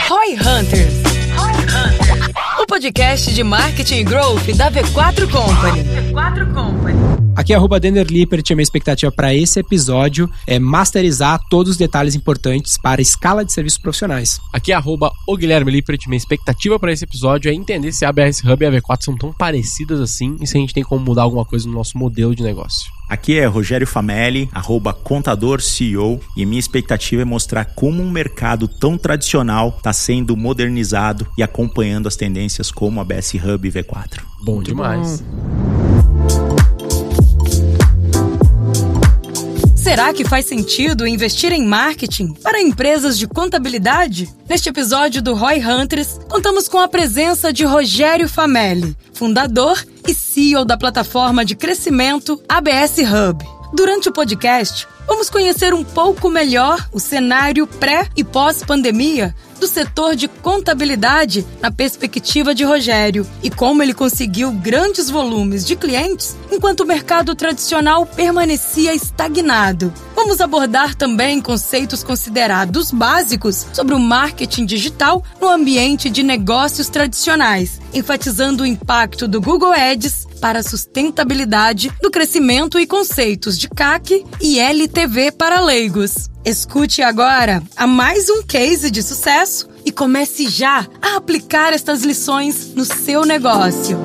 Roy Hunters. O podcast de marketing e growth da V4 Company. Aqui é @Denner Lippert e a minha expectativa para esse episódio é masterizar todos os detalhes importantes para a escala de serviços profissionais. Aqui é o Guilherme Lippert. Minha expectativa para esse episódio é entender se a ABS Hub e a V4 são tão parecidas assim e se a gente tem como mudar alguma coisa no nosso modelo de negócio. Aqui é Rogério Famelli, @contador CEO, e minha expectativa é mostrar como um mercado tão tradicional está sendo modernizado e acompanhando as tendências como a ABS Hub e V4. Bom demais. Será que faz sentido investir em marketing para empresas de contabilidade? Neste episódio do Roy Hunters, contamos com a presença de Rogério Famelli, fundador e CEO da plataforma de crescimento ABS Hub. Durante o podcast, vamos conhecer um pouco melhor o cenário pré- e pós-pandemia do setor de contabilidade na perspectiva de Rogério e como ele conseguiu grandes volumes de clientes enquanto o mercado tradicional permanecia estagnado. Vamos abordar também conceitos considerados básicos sobre o marketing digital no ambiente de negócios tradicionais, enfatizando o impacto do Google Ads para a sustentabilidade do crescimento e conceitos de CAC e LTV para leigos. Escute agora a mais um case de sucesso e comece já a aplicar estas lições no seu negócio.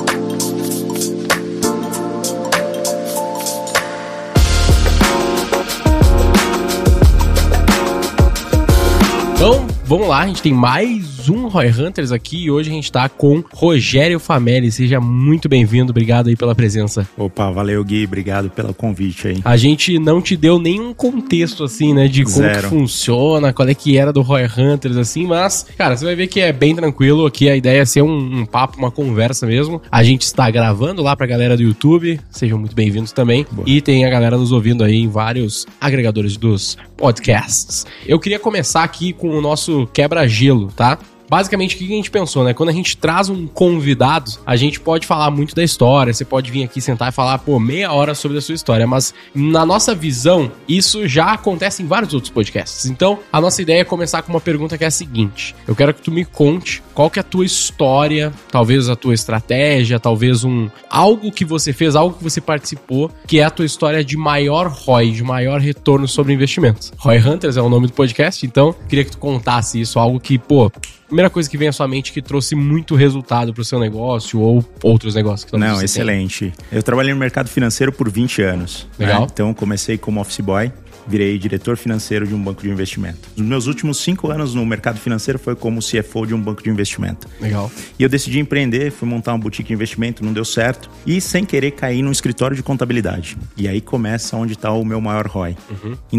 Então, vamos lá, a gente tem mais um Roy Hunters aqui e hoje a gente tá com Rogério Famelli. Seja muito bem-vindo, obrigado aí pela presença. Opa, valeu Gui, obrigado pelo convite aí. A gente não te deu nenhum contexto assim, né, de como que funciona, qual é que era do Roy Hunters assim, mas, cara, você vai ver que é bem tranquilo aqui, a ideia é ser um papo, uma conversa mesmo. A gente está gravando lá pra galera do YouTube, sejam muito bem-vindos também. Boa. E tem a galera nos ouvindo aí em vários agregadores dos podcasts. Eu queria começar aqui com o nosso quebra-gelo, tá? Basicamente, o que a gente pensou, né? Quando a gente traz um convidado, a gente pode falar muito da história, você pode vir aqui sentar e falar, meia hora sobre a sua história, mas na nossa visão, isso já acontece em vários outros podcasts. Então, a nossa ideia é começar com uma pergunta que é a seguinte: eu quero que tu me conte qual que é a tua história, talvez a tua estratégia, talvez algo que você fez, algo que você participou, que é a tua história de maior ROI, de maior retorno sobre investimentos. Roy Hunters é o nome do podcast, então queria que tu contasse isso, algo que, primeira coisa que vem à sua mente que trouxe muito resultado pro seu negócio ou outros negócios que Não, excelente. Eu trabalhei no mercado financeiro por 20 anos. Legal. Né? Então, comecei como office boy, virei diretor financeiro de um banco de investimento. Os meus últimos 5 anos no mercado financeiro foi como CFO de um banco de investimento. Legal. E eu decidi empreender, fui montar uma boutique de investimento, não deu certo. E sem querer caí num escritório de contabilidade. E aí começa onde está o meu maior ROI. Em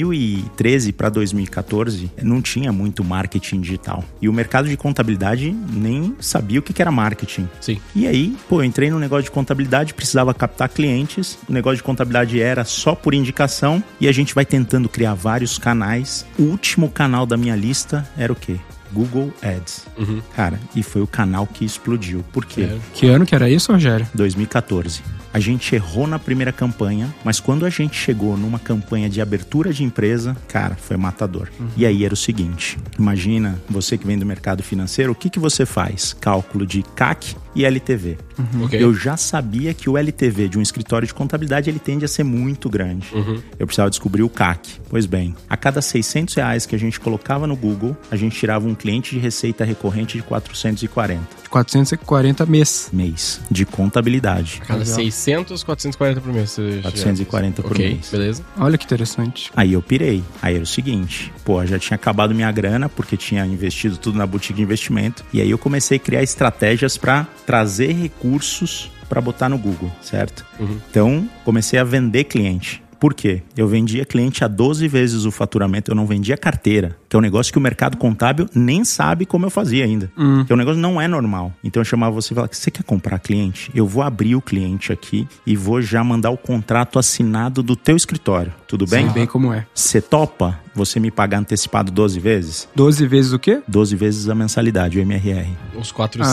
2013 para 2014, não tinha muito marketing digital. E o mercado de contabilidade nem sabia o que era marketing. Sim. E aí, eu entrei no negócio de contabilidade, precisava captar clientes. O negócio de contabilidade era só por indicação. E a gente vai tentando criar vários canais. O último canal da minha lista era o quê? Google Ads. Cara, e foi o canal que explodiu. Por quê? Que ano que era isso, Rogério? 2014. A gente errou na primeira campanha, mas quando a gente chegou numa campanha de abertura de empresa, cara, foi matador. E aí era o seguinte, imagina você que vem do mercado financeiro, o que você faz? Cálculo de CAC e LTV. Okay. Eu já sabia que o LTV de um escritório de contabilidade, ele tende a ser muito grande. Eu precisava descobrir o CAC. Pois bem, a cada R$600 que a gente colocava no Google, a gente tirava um cliente de receita recorrente de 440. De 440 mês. Mês de contabilidade. Cada 600, 440 por mês. 440 por mês. Beleza. Olha que interessante. Aí eu pirei. Aí era o seguinte, já tinha acabado minha grana, porque tinha investido tudo na boutique de investimento. E aí eu comecei a criar estratégias para trazer recursos para botar no Google, certo? Então, comecei a vender cliente. Por quê? Eu vendia cliente a 12 vezes o faturamento, eu não vendia carteira, que é um negócio que o mercado contábil nem sabe como eu fazia ainda. Que o negócio não é normal. Então eu chamava você e falava, você quer comprar cliente? Eu vou abrir o cliente aqui e vou já mandar o contrato assinado do teu escritório. Tudo bem? Sei bem como é. Você topa você me pagar antecipado 12 vezes? 12 vezes o quê? 12 vezes a mensalidade, o MRR. Uns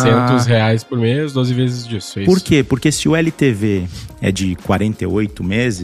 R$400 por mês, 12 vezes disso. É isso. Por quê? Porque se o LTV é de 48 meses...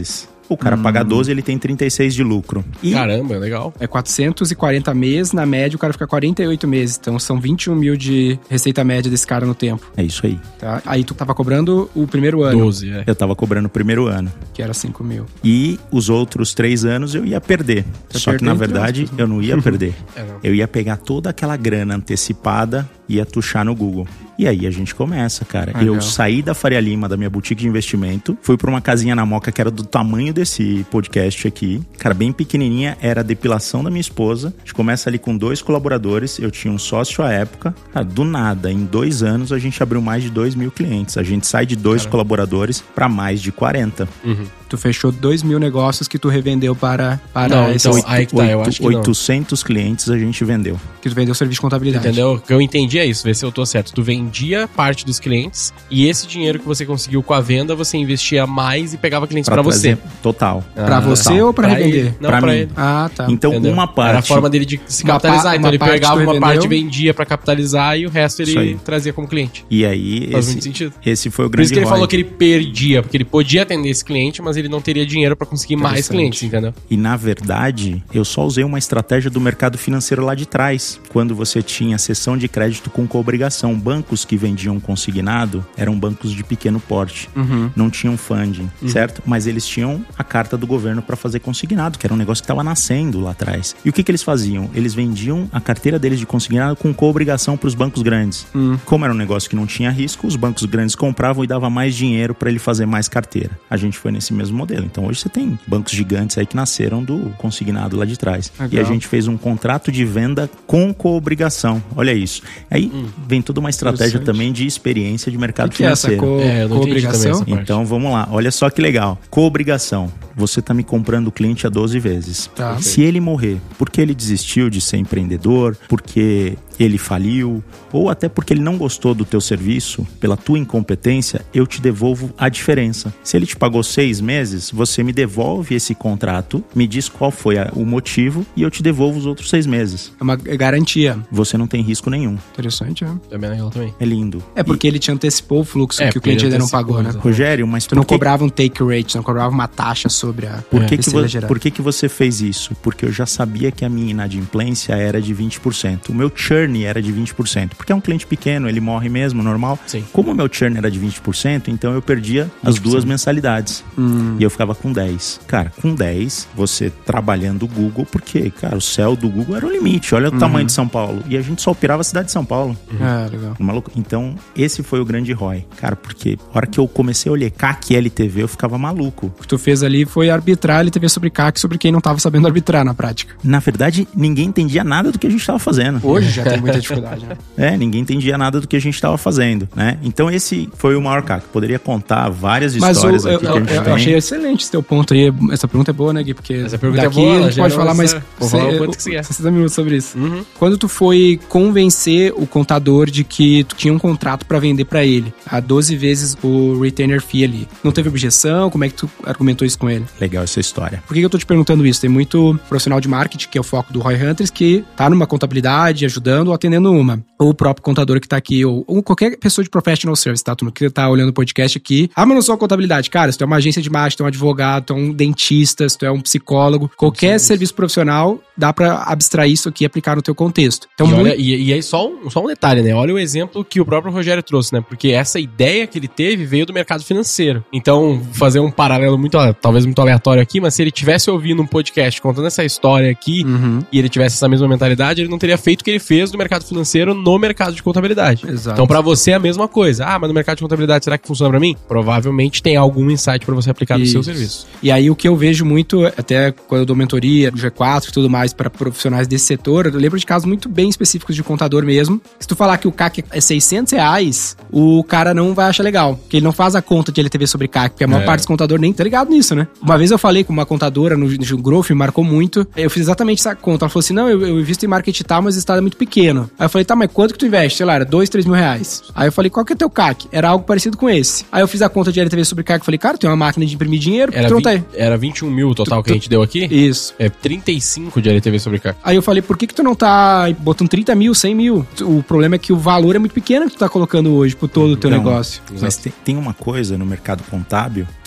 o cara paga 12, ele tem 36 de lucro. E caramba, é legal. É 440 meses, na média o cara fica 48 meses. Então são 21 mil de receita média desse cara no tempo. É isso aí. Tá? Aí tu tava cobrando o primeiro ano. 12, Eu tava cobrando o primeiro ano. Que era 5 mil. E os outros 3 anos eu ia perder. Só que na verdade eu não ia perder. Eu ia pegar toda aquela grana antecipada e ia tuchar no Google. E aí a gente começa, cara. Eu saí da Faria Lima, da minha boutique de investimento, fui pra uma casinha na Moca que era do tamanho desse podcast aqui. Cara, bem pequenininha, era a depilação da minha esposa. A gente começa ali com 2 colaboradores, eu tinha um sócio à época. Cara, do nada, em 2 anos a gente abriu mais de 2 mil clientes. A gente sai de 2 colaboradores pra mais de 40. Tu fechou 2 mil negócios que tu revendeu para não, então, aí que tá, eu acho que 800 clientes a gente vendeu. Que tu vendeu serviço de contabilidade. Entendeu? O que eu entendi é isso, ver se eu tô certo. Tu vendia parte dos clientes e esse dinheiro que você conseguiu com a venda, você investia mais e pegava clientes pra você. Total. Pra você ou pra revender? Ele. Não, pra ele. Ah, tá. Então, entendeu? uma parte... Era a forma dele de se capitalizar. Então, ele pegava uma parte, vendia pra capitalizar e o resto ele trazia como cliente. E aí, faz muito sentido. Esse foi o grande Por isso que ele ROI. falou que ele perdia, porque ele podia atender esse cliente, mas ele não teria dinheiro pra conseguir mais clientes, entendeu? E na verdade, eu só usei uma estratégia do mercado financeiro lá de trás, quando você tinha cessão de crédito com coobrigação. Bancos que vendiam consignado eram bancos de pequeno porte, não tinham funding, certo? Mas eles tinham a carta do governo para fazer consignado, que era um negócio que estava nascendo lá atrás. E o que eles faziam? Eles vendiam a carteira deles de consignado com coobrigação para os bancos grandes. Como era um negócio que não tinha risco, os bancos grandes compravam e davam mais dinheiro para ele fazer mais carteira. A gente foi nesse mesmo modelo. Então hoje você tem bancos gigantes aí que nasceram do consignado lá de trás. Legal. E a gente fez um contrato de venda com coobrigação. Olha isso. Aí vem toda uma estratégia também de experiência de mercado financeiro. É essa coobrigação? Então vamos lá. Olha só que legal. Coobrigação. Você está me comprando o cliente a 12 vezes. Tá. Se ele morrer porque ele desistiu de ser empreendedor, porque ele faliu, ou até porque ele não gostou do teu serviço, pela tua incompetência, eu te devolvo a diferença. Se ele te pagou 6 meses, você me devolve esse contrato, me diz qual foi o motivo e eu te devolvo os outros 6 meses. É uma garantia. Você não tem risco nenhum. Interessante, é. É bem legal também. É lindo. É porque ele te antecipou o fluxo que o cliente ainda não pagou, né? Rogério, mas tu não cobrava um take rate, não cobrava uma taxa sobre a... Por que você fez isso? Porque eu já sabia que a minha inadimplência era de 20%. O meu churn era de 20%. Porque é um cliente pequeno, ele morre mesmo, normal. Sim. Como o meu churn era de 20%, então eu perdia as 2 mensalidades. E eu ficava com 10. Cara, com 10, você trabalhando o Google, porque, cara, o céu do Google era o limite. Olha o tamanho de São Paulo. E a gente só operava a cidade de São Paulo. Legal. Então, esse foi o grande ROI. Cara, porque a hora que eu comecei a olhar CAC e LTV, eu ficava maluco. O que tu fez ali foi arbitrar LTV sobre CAC sobre quem não estava sabendo arbitrar na prática. Na verdade, ninguém entendia nada do que a gente estava fazendo. Hoje já tem muita dificuldade, né? Ninguém entendia nada do que a gente estava fazendo, né? Então esse foi o maior CAC. Poderia contar várias histórias aqui que a gente tem. Eu achei excelente esse teu ponto aí. Essa pergunta é boa, né, Gui? Porque essa pergunta daqui é boa, a gente pode falar mais... Vou falar o quanto que você quer. 60 minutos sobre isso. Quando tu foi convencer o contador de que tu tinha um contrato para vender para ele, a 12 vezes o retainer fee ali, não teve objeção? Como é que tu argumentou isso com ele? Legal essa história. Por que eu tô te perguntando isso? Tem muito profissional de marketing, que é o foco do Roy Hunters, que tá numa contabilidade, ajudando ou atendendo uma. Ou o próprio contador que tá aqui, ou qualquer pessoa de professional service, tá? Tu que tá olhando o podcast aqui. Mas não só contabilidade. Cara, se tu é uma agência de marketing, tu é um advogado, tu é um dentista, se tu é um psicólogo, qualquer serviço profissional, dá pra abstrair isso aqui e aplicar no teu contexto. Então, e aí só um detalhe, né? Olha o exemplo que o próprio Rogério trouxe, né? Porque essa ideia que ele teve veio do mercado financeiro. Então, fazer um paralelo talvez muito aleatório aqui, mas se ele tivesse ouvindo um podcast contando essa história aqui e ele tivesse essa mesma mentalidade, ele não teria feito o que ele fez do mercado financeiro no mercado de contabilidade. Exato. Então, pra você é a mesma coisa. Mas no mercado de contabilidade, será que funciona pra mim? Provavelmente tem algum insight pra você aplicar no seu serviço. E aí, o que eu vejo muito, até quando eu dou mentoria, G4 e tudo mais, para profissionais desse setor, eu lembro de casos muito bem específicos de contador mesmo. Se tu falar que o CAC é R$600, o cara não vai achar legal, porque ele não faz a conta de LTV sobre CAC, porque a maior parte dos contadores nem tá ligado nisso, né? Uma vez eu falei com uma contadora no Growth, me marcou muito, eu fiz exatamente essa conta. Ela falou assim, não, eu invisto em marketing tal, mas o estado é muito pequeno. Aí eu falei, tá, mas quanto que tu investe? Sei lá, era 2, 3 mil reais. Aí eu falei, qual que é teu CAC? Era algo parecido com esse. Aí eu fiz a conta de LTV sobre CAC, falei, cara, tem uma máquina de imprimir dinheiro, era 21 mil o total que a gente deu aqui? Isso. É 35 de LTV sobre CAC. Aí eu falei, por que tu não tá botando 30 mil, 100 mil? O problema é que o valor é muito pequeno que tu tá colocando hoje por todo o teu negócio. Mas tem uma coisa no mercado contábil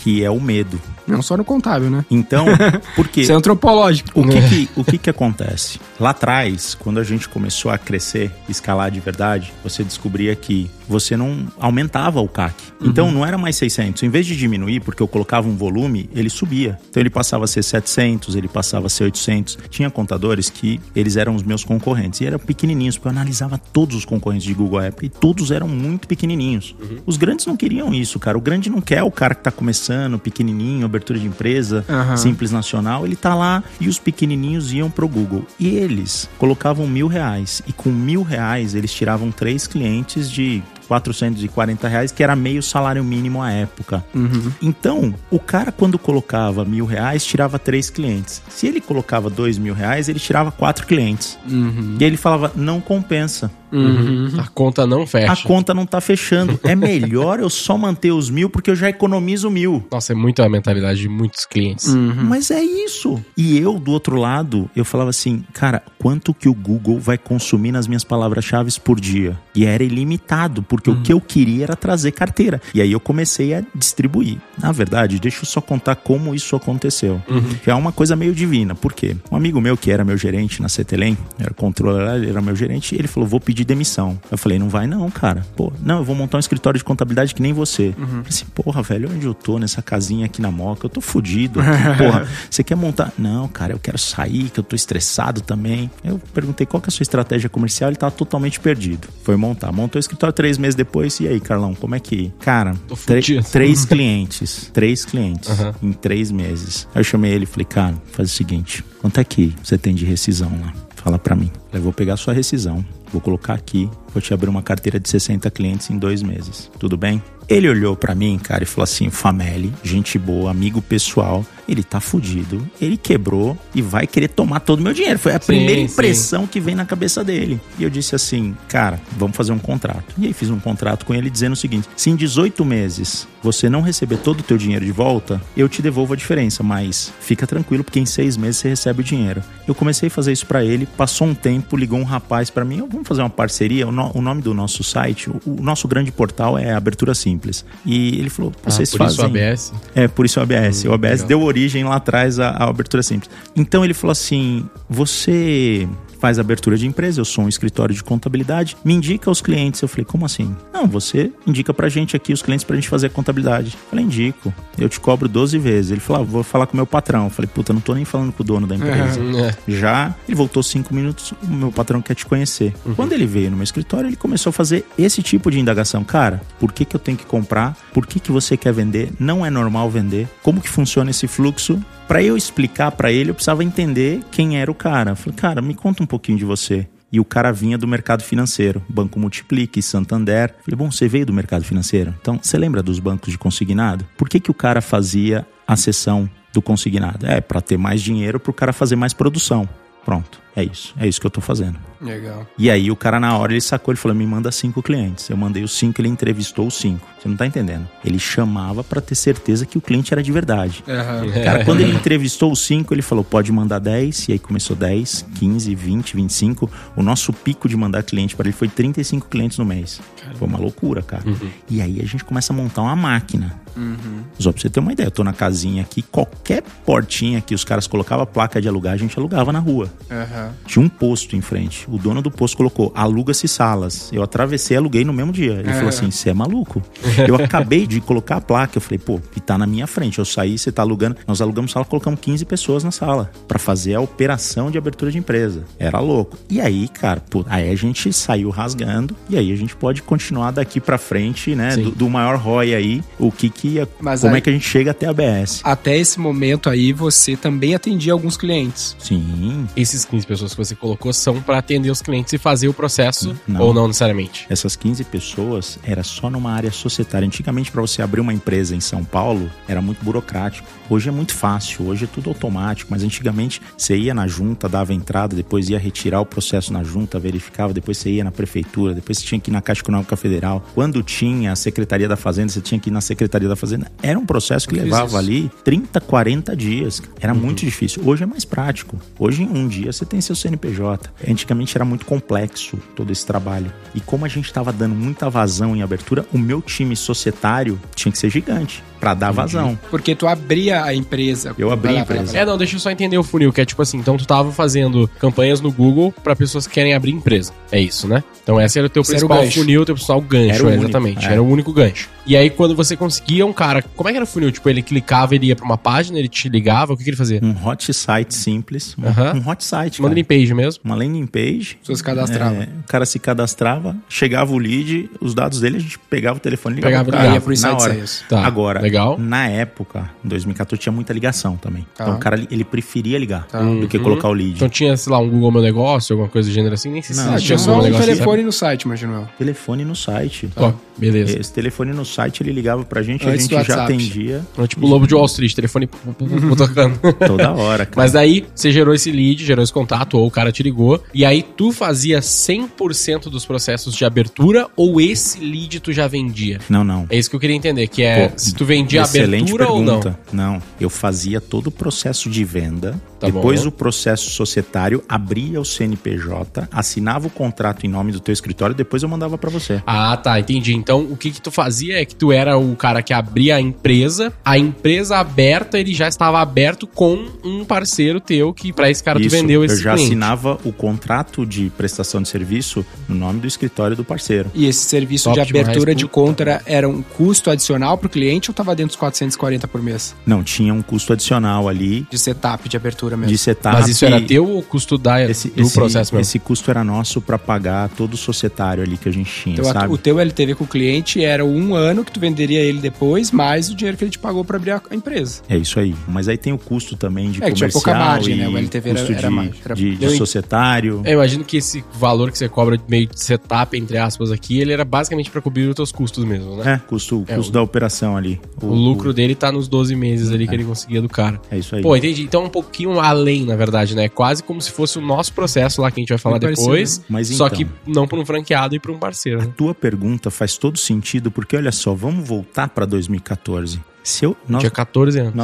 que é o medo. Não só no contábil, né? Então, por quê? Isso é antropológico. O que acontece? Lá atrás, quando a gente começou a crescer, escalar de verdade, você descobria que você não aumentava o CAC. Então, não era mais 600. Em vez de diminuir, porque eu colocava um volume, ele subia. Então, ele passava a ser 700, ele passava a ser 800. Tinha contadores que eles eram os meus concorrentes. E eram pequenininhos, porque eu analisava todos os concorrentes de Google à época e todos eram muito pequenininhos. Os grandes não queriam isso, cara. O grande não quer o cara que tá começando, pequenininho, abertura de empresa, simples nacional. Ele tá lá e os pequenininhos iam pro Google. E eles colocavam R$1.000 e com R$1.000 eles tiravam 3 clientes de R$440, que era meio salário mínimo à época. Então, o cara quando colocava R$1.000, tirava 3 clientes. Se ele colocava R$2.000, ele tirava 4 clientes. E aí ele falava, não compensa. A conta não fecha. A conta não tá fechando. É melhor eu só manter os 1.000 porque eu já economizo 1.000. Nossa, é muito a mentalidade de muitos clientes. Mas é isso. E eu, do outro lado, eu falava assim, cara, quanto que o Google vai consumir nas minhas palavras-chave por dia? E era ilimitado, porque o que eu queria era trazer carteira. E aí eu comecei a distribuir. Na verdade, deixa eu só contar como isso aconteceu. Que é uma coisa meio divina. Por quê? Um amigo meu que era meu gerente na Cetelem, era controlador, ele era meu gerente, ele falou, vou pedir demissão. Eu falei, não vai não, cara. Pô, não, eu vou montar um escritório de contabilidade que nem você. Eu falei assim, porra, velho, onde eu tô nessa casinha aqui na Moca? Eu tô fudido. Porra, você quer montar? Não, cara, eu quero sair, que eu tô estressado também. Eu perguntei qual que é a sua estratégia comercial, ele tava totalmente perdido. Foi montar. Montou o escritório 3 meses depois, e aí, Carlão, como é que... Cara, 3 clientes em 3 meses. Aí eu chamei ele e falei, cara, faz o seguinte, quanto é que você tem de rescisão lá? Fala pra mim. Eu vou pegar a sua rescisão, vou colocar aqui, vou te abrir uma carteira de 60 clientes em 2 meses. Tudo bem? Ele olhou pra mim, cara, e falou assim, Fameli, gente boa, amigo pessoal, ele tá fudido, ele quebrou e vai querer tomar todo o meu dinheiro. Foi a primeira impressão que vem na cabeça dele. E eu disse assim, cara, vamos fazer um contrato. E aí fiz um contrato com ele dizendo o seguinte, se em 18 meses você não receber todo o teu dinheiro de volta, eu te devolvo a diferença, mas fica tranquilo porque em 6 meses você recebe o dinheiro. Eu comecei a fazer isso pra ele, passou um tempo, ligou um rapaz pra mim, vamos fazer uma parceria, o nome do nosso site, o nosso grande portal é Abertura Simples. E ele falou, vocês fazem... Por isso o ABS? É, por isso o ABS. O ABS deu origem lá atrás à Abertura Simples. Então ele falou assim, você faz abertura de empresa, eu sou um escritório de contabilidade, me indica os clientes. Eu falei, como assim? Não, você indica pra gente aqui os clientes pra gente fazer a contabilidade. Eu falei, indico, eu te cobro 12 vezes. Ele falou, vou falar com o meu patrão. Eu falei, puta, não tô nem falando com o dono da empresa. Já, ele voltou 5 minutos, o meu patrão quer te conhecer. Quando ele veio no meu escritório, ele começou a fazer esse tipo de indagação. Cara, por que eu tenho que comprar? Por que você quer vender? Não é normal vender? Como que funciona esse fluxo? Pra eu explicar pra ele, eu precisava entender quem era o cara. Eu falei, cara, me conta um pouquinho de você. E o cara vinha do mercado financeiro, Banco Multiplique, Santander. Eu falei, bom, você veio do mercado financeiro? Então, você lembra dos bancos de consignado? Por que o cara fazia a sessão do consignado? É, pra ter mais dinheiro, pro cara fazer mais produção. Pronto, é isso que eu tô fazendo. Legal. E aí o cara na hora ele sacou, ele falou, me manda 5 clientes. Eu mandei os 5, ele entrevistou os 5. Você não tá entendendo. Ele chamava pra ter certeza que o cliente era de verdade. Cara, quando ele entrevistou os 5, ele falou, pode mandar 10. E aí começou 10, 15, 20, 25. O nosso pico de mandar cliente para ele foi 35 clientes no mês. Caramba. Foi uma loucura, cara. E aí a gente começa a montar uma máquina. Só pra você ter uma ideia, eu tô na casinha aqui, qualquer portinha que os caras colocavam a placa de alugar, a gente alugava na rua. Tinha um posto em frente. O dono do posto colocou, aluga-se salas. Eu atravessei e aluguei no mesmo dia. Ele falou assim, você é maluco? Eu acabei de colocar a placa. Eu falei, pô, e tá na minha frente. Eu saí, você tá alugando. Nós alugamos sala, colocamos 15 pessoas na sala pra fazer a operação de abertura de empresa. Era louco. E aí, cara, pô, aí a gente saiu rasgando. E aí a gente pode continuar daqui pra frente, né? Do maior ROI aí, como é que a gente chega até a ABS. Até esse momento aí, você também atendia alguns clientes. Sim. Esses 15 pessoas que você colocou são pra atender os clientes e fazer o processo, ou não necessariamente? Essas 15 pessoas era só numa área societária. Antigamente, para você abrir uma empresa em São Paulo, era muito burocrático. Hoje é muito fácil, hoje é tudo automático, mas antigamente você ia na junta, dava entrada, depois ia retirar o processo na junta, verificava, depois você ia na prefeitura, depois você tinha que ir na Caixa Econômica Federal. Quando tinha a Secretaria da Fazenda, você tinha que ir na Secretaria da Fazenda. Era um processo que levava ali 30, 40 dias. Era muito difícil. Hoje é mais prático. Hoje, em um dia, você tem seu CNPJ. Antigamente era muito complexo todo esse trabalho. E como a gente estava dando muita vazão em abertura, o meu time societário tinha que ser gigante. pra dar vazão. Porque tu abria a empresa. Eu abri a empresa. Não, deixa eu só entender o funil, que é tipo assim, então tu tava fazendo campanhas no Google pra pessoas que querem abrir empresa. É isso, né? Então esse era o teu principal funil, o teu principal gancho, era o único, exatamente. Era o único gancho. E aí quando você conseguia um cara, como é que era o funil? Tipo, ele clicava, ele ia pra uma página, ele te ligava, o que ele fazia? Um hot site simples, um hot site, uma landing page mesmo? Uma landing page. As pessoas cadastravam. O cara se cadastrava, chegava o lead, os dados dele, a gente pegava o telefone e ligava pro cara, cara, ia pro na hora. Tá, agora, legal. Na época, em 2014, tinha muita ligação também. Então o cara, ele preferia ligar do que colocar o lead. Então tinha, sei lá, um Google Meu Negócio, alguma coisa do gênero assim? Nem sei se tinha só um telefone no site, imagino eu. Telefone no site. Ó, beleza. Esse telefone no site, ele ligava pra gente, a gente já atendia. Tipo o Lobo de Wall Street, telefone tocando. Toda hora, cara. Mas daí, você gerou esse lead, gerou esse contato, ou o cara te ligou, e aí tu fazia 100% dos processos de abertura, ou esse lead tu já vendia? Não. É isso que eu queria entender, que é se tu vendia abertura ou não? Não, eu fazia todo o processo de venda, depois o processo societário, abria o CNPJ, assinava o contrato em nome do teu escritório, depois eu mandava pra você. Ah, tá, entendi. Então, o que tu fazia é que tu era o cara que abria a empresa aberta, ele já estava aberto com um parceiro teu, que pra esse cara tu vendeu esse cliente. Eu já assinava o contrato de prestação de serviço no nome do escritório do parceiro. E esse serviço de abertura de conta era um custo adicional pro cliente ou tava dentro dos 440 por mês? Não, tinha um custo adicional ali. De setup, de abertura mesmo. De setup. Mas isso era teu ou o custo do processo mesmo? Esse custo era nosso pra pagar todo o societário ali que a gente tinha, então, sabe? O teu LTV com o cliente era 1 ano que tu venderia ele depois, mais o dinheiro que ele te pagou pra abrir a empresa. É isso aí. Mas aí tem o custo também de comercial, tinha pouca margem, né? O LTV era mais. De societário. Eu imagino que esse valor que você cobra meio de setup, entre aspas, aqui, ele era basicamente pra cobrir os teus custos mesmo, né? Custo da operação ali. O lucro dele tá nos 12 meses ali que ele conseguia do cara. É isso aí. Pô, entendi. Então um pouquinho além, na verdade, né? Quase como se fosse o nosso processo lá que a gente vai falar depois, mas só que não por um franqueado e por um parceiro. Né? A tua pergunta faz todo sentido, porque olha só, vamos voltar pra 2014. Tinha 14 anos.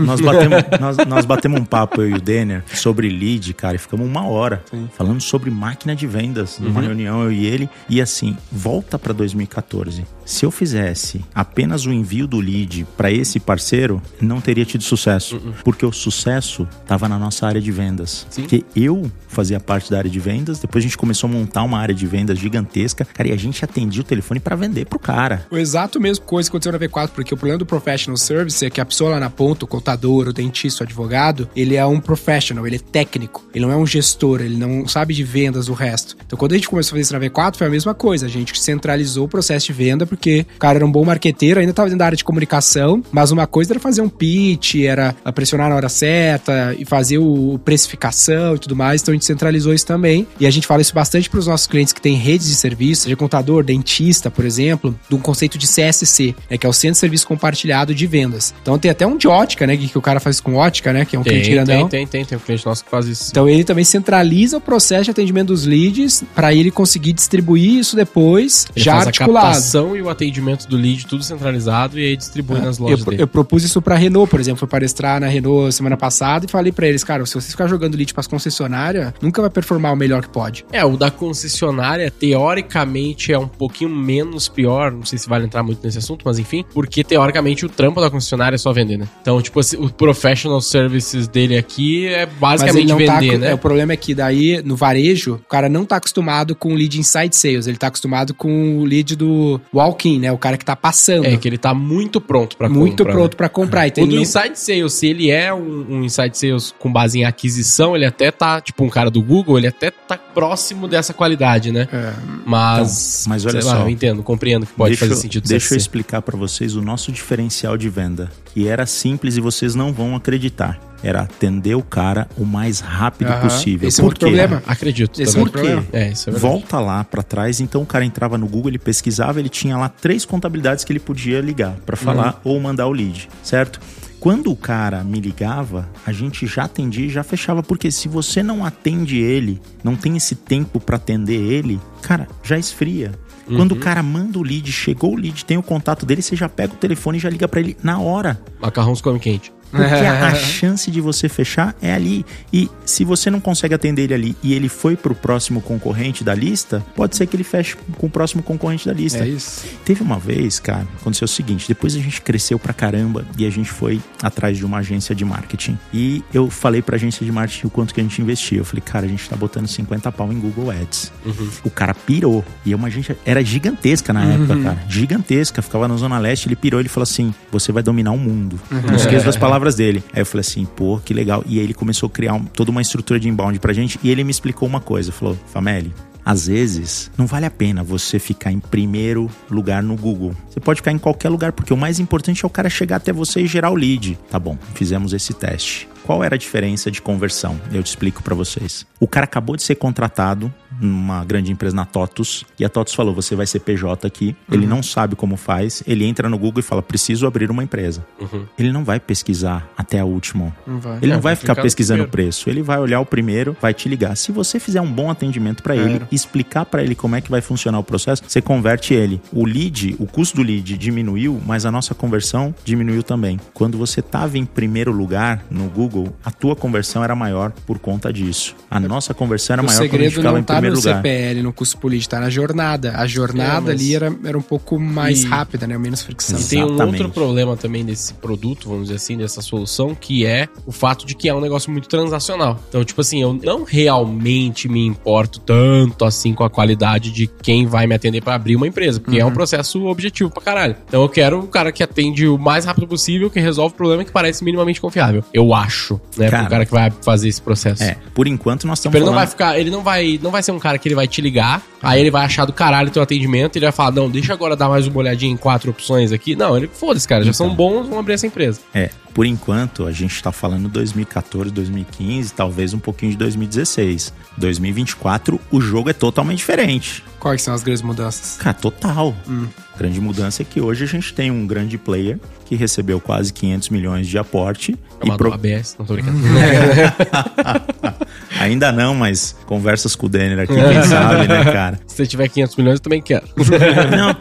Nós batemos um papo, eu e o Denner, sobre lead, cara, e ficamos 1 hora falando sobre máquina de vendas, numa reunião, eu e ele. E assim, volta pra 2014. Se eu fizesse apenas o envio do lead pra esse parceiro, não teria tido sucesso. Porque o sucesso tava na nossa área de vendas. Sim. Porque eu fazia parte da área de vendas, depois a gente começou a montar uma área de vendas gigantesca, cara, e a gente atendia o telefone pra vender pro cara. O exato mesmo coisa que aconteceu na V4, porque o problema do professional service é que a pessoa lá na ponta, o contador, o dentista, o advogado, ele é um professional, ele é técnico, ele não é um gestor, ele não sabe de vendas o resto. Então quando a gente começou a fazer isso na V4 foi a mesma coisa, a gente centralizou o processo de venda porque o cara era um bom marqueteiro, ainda estava dentro da área de comunicação, mas uma coisa era fazer um pitch, era pressionar na hora certa e fazer o precificação e tudo mais, então a gente centralizou isso também e a gente fala isso bastante para os nossos clientes que têm redes de serviço, seja contador, dentista, por exemplo, de um conceito de CSC, que é o Centro de Serviço Compartilhado de Vendas. Então tem até um de ótica, né, que o cara faz com ótica, né, que é um cliente grandão. Tem um cliente nosso que faz isso. Então ele também centraliza o processo de atendimento dos leads para ele conseguir distribuir isso depois, ele já faz articulado. A captação e o atendimento do lead tudo centralizado e aí distribui nas lojas dele. Eu propus isso pra Renault, por exemplo, fui palestrar na Renault semana passada e falei pra eles, cara, se você ficar jogando lead pras concessionárias, nunca vai performar o melhor que pode. O da concessionária, teoricamente, é um pouquinho menos pior, não sei se vale entrar muito nesse assunto, mas enfim, porque teoricamente o trampo da concessionária é só vender, né? Então, tipo, o professional services dele aqui é basicamente vender, né? O problema é que daí, no varejo, o cara não tá acostumado com o lead inside sales, ele tá acostumado com o lead do walk-in, né? O cara que tá passando. Que ele tá muito pronto pra comprar. Muito pronto pra comprar. O do inside sales, se ele é um inside sales com base em aquisição, ele até tá, tipo, um cara do Google, ele até tá próximo dessa qualidade, né? Mas olha só, eu entendo, compreendo que pode fazer sentido. Deixa eu explicar pra vocês o nosso diferencial de venda, que era simples e vocês não vão acreditar. Era atender o cara o mais rápido possível. Esse é outro problema. Acredito. Esse é outro problema. Isso é verdade. Volta lá pra trás, então o cara entrava no Google, ele pesquisava, ele tinha lá 3 contabilidades que ele podia ligar pra falar ou mandar o lead, certo? Quando o cara me ligava, a gente já atendia e já fechava, porque se você não atende ele, não tem esse tempo pra atender ele, cara, já esfria. Quando o cara manda o lead, chegou o lead, tem o contato dele, você já pega o telefone e já liga pra ele na hora. Macarrão come quente. Porque a chance de você fechar é ali. E se você não consegue atender ele ali e ele foi pro próximo concorrente da lista, pode ser que ele feche com o próximo concorrente da lista. É isso. Teve uma vez, cara, aconteceu o seguinte, depois a gente cresceu pra caramba e a gente foi atrás de uma agência de marketing. E eu falei pra agência de marketing o quanto que a gente investia. Eu falei, cara, a gente tá botando 50 pau em Google Ads. O cara pirou. E uma agência era gigantesca na época, cara. Gigantesca. Ficava na Zona Leste, ele pirou, ele falou assim, você vai dominar o mundo. Não esqueça das palavras dele. Aí eu falei assim, pô, que legal. E aí ele começou a criar toda uma estrutura de inbound pra gente e ele me explicou uma coisa. Falou, Fameli, às vezes, não vale a pena você ficar em primeiro lugar no Google. Você pode ficar em qualquer lugar, porque o mais importante é o cara chegar até você e gerar o lead. Tá bom, fizemos esse teste. Qual era a diferença de conversão? Eu te explico pra vocês. O cara acabou de ser contratado numa grande empresa, na TOTUS, e a TOTUS falou, você vai ser PJ aqui. Ele não sabe como faz, ele entra no Google e fala, preciso abrir uma empresa. Ele não vai pesquisar até a última. Ele não vai ficar pesquisando o preço. Ele vai olhar o primeiro, vai te ligar. Se você fizer um bom atendimento pra ele, explicar pra ele como é que vai funcionar o processo, você converte ele. O lead, o custo do lead diminuiu, mas a nossa conversão diminuiu também. Quando você estava em primeiro lugar no Google, a tua conversão era maior por conta disso. A nossa conversão era maior quando a gente ficava em primeiro lugar. O segredo não tá no CPL, no custo por lead, tá na jornada. A jornada ali era um pouco mais rápida, né? Menos fricção. E tem um outro problema também desse produto, vamos dizer assim, dessa solução, que é o fato de que é um negócio muito transacional. Então, tipo assim, eu não realmente me importo tanto assim com a qualidade de quem vai me atender pra abrir uma empresa, porque é um processo objetivo pra caralho. Então eu quero o cara que atende o mais rápido possível, que resolve o problema e que parece minimamente confiável. Eu acho, né? Cara, pro cara que vai fazer esse processo. Por enquanto nós estamos falando... Ele não vai ser um cara que ele vai te ligar, aí ele vai achar do caralho teu atendimento, ele vai falar, não, deixa agora dar mais uma olhadinha em 4 opções aqui. Não, ele, foda-se, cara, já são bons, vão abrir essa empresa. Por enquanto, a gente tá falando 2014, 2015, talvez um pouquinho de 2016. 2024, o jogo é totalmente diferente. Quais são as grandes mudanças? Cara, total. A grande mudança é que hoje a gente tem um grande player que recebeu quase 500 milhões de aporte. ABS, não tô brincando. Ainda não, mas conversas com o Denner aqui, quem sabe, né, cara? Se você tiver 500 milhões, eu também quero. Não,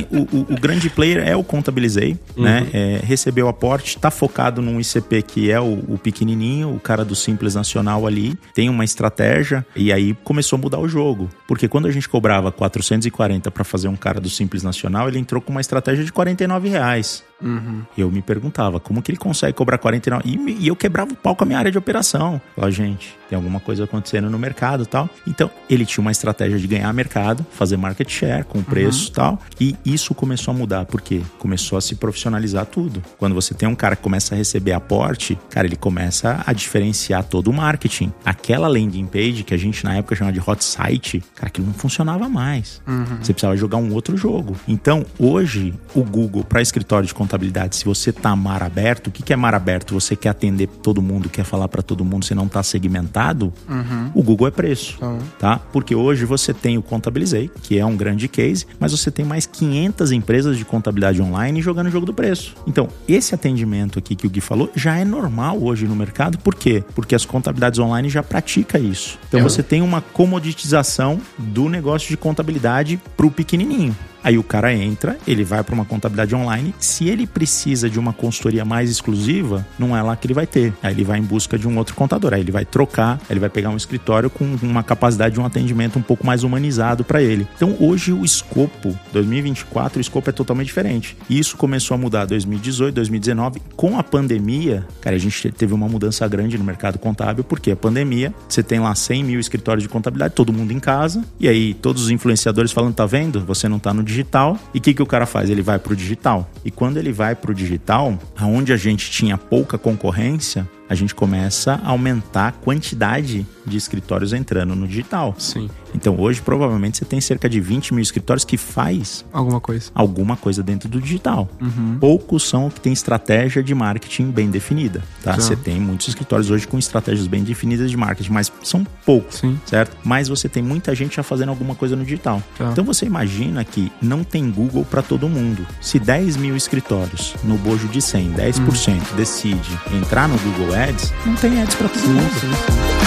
o grande player é o Contabilizei, né? Recebeu aporte, tá focado num ICP que é o pequenininho, o cara do Simples Nacional ali, tem uma estratégia e aí começou a mudar o jogo. Porque quando a gente cobrava 440 para fazer um cara do Simples Nacional, ele entrou com uma estratégia de R$49. Eu me perguntava, como que ele consegue cobrar 49? E eu quebrava o pau com a minha área de operação. Falei, gente, tem alguma coisa acontecendo no mercado e tal. Então, ele tinha uma estratégia de ganhar mercado, fazer market share com preço e tal. E isso começou a mudar. Por quê? Começou a se profissionalizar tudo. Quando você tem um cara que começa a receber aporte, cara, ele começa a diferenciar todo o marketing. Aquela landing page que a gente na época chamava de hot site, cara, aquilo não funcionava mais. Você precisava jogar um outro jogo. Então, hoje, o Google, para escritório de contabilidade, se você tá mar aberto, o que é mar aberto? Você quer atender todo mundo, quer falar para todo mundo, você não tá segmentado, o Google é preço, tá? Porque hoje você tem o Contabilizei, que é um grande case, mas você tem mais 500 empresas de contabilidade online jogando o jogo do preço. Então, esse atendimento aqui que o Gui falou, já é normal hoje no mercado. Por quê? Porque as contabilidades online já praticam isso. Então, você tem uma comoditização do negócio de contabilidade pro pequenininho. Aí o cara entra, ele vai para uma contabilidade online. Se ele precisa de uma consultoria mais exclusiva, não é lá que ele vai ter. Aí ele vai em busca de um outro contador. Aí ele vai trocar, ele vai pegar um escritório com uma capacidade de um atendimento um pouco mais humanizado para ele. Então hoje o escopo, 2024, o escopo é totalmente diferente. E isso começou a mudar em 2018, 2019. Com a pandemia, cara, a gente teve uma mudança grande no mercado contábil. Porque a pandemia, você tem lá 100 mil escritórios de contabilidade, todo mundo em casa. E aí todos os influenciadores falando, tá vendo? Você não tá no digital. E o que o cara faz? Ele vai pro digital. E quando ele vai pro digital, aonde a gente tinha pouca concorrência, a gente começa a aumentar a quantidade de escritórios entrando no digital. Sim. Então hoje provavelmente você tem cerca de 20 mil escritórios que faz alguma coisa dentro do digital. Poucos são que tem estratégia de marketing bem definida, tá? Você tem muitos escritórios hoje com estratégias bem definidas de marketing, mas são poucos, certo? Mas você tem muita gente já fazendo alguma coisa no digital. Então você imagina que não tem Google para todo mundo. Se 10 mil escritórios no bojo de 100, 10% decide entrar no Google Ads, não tem ads para todo mundo.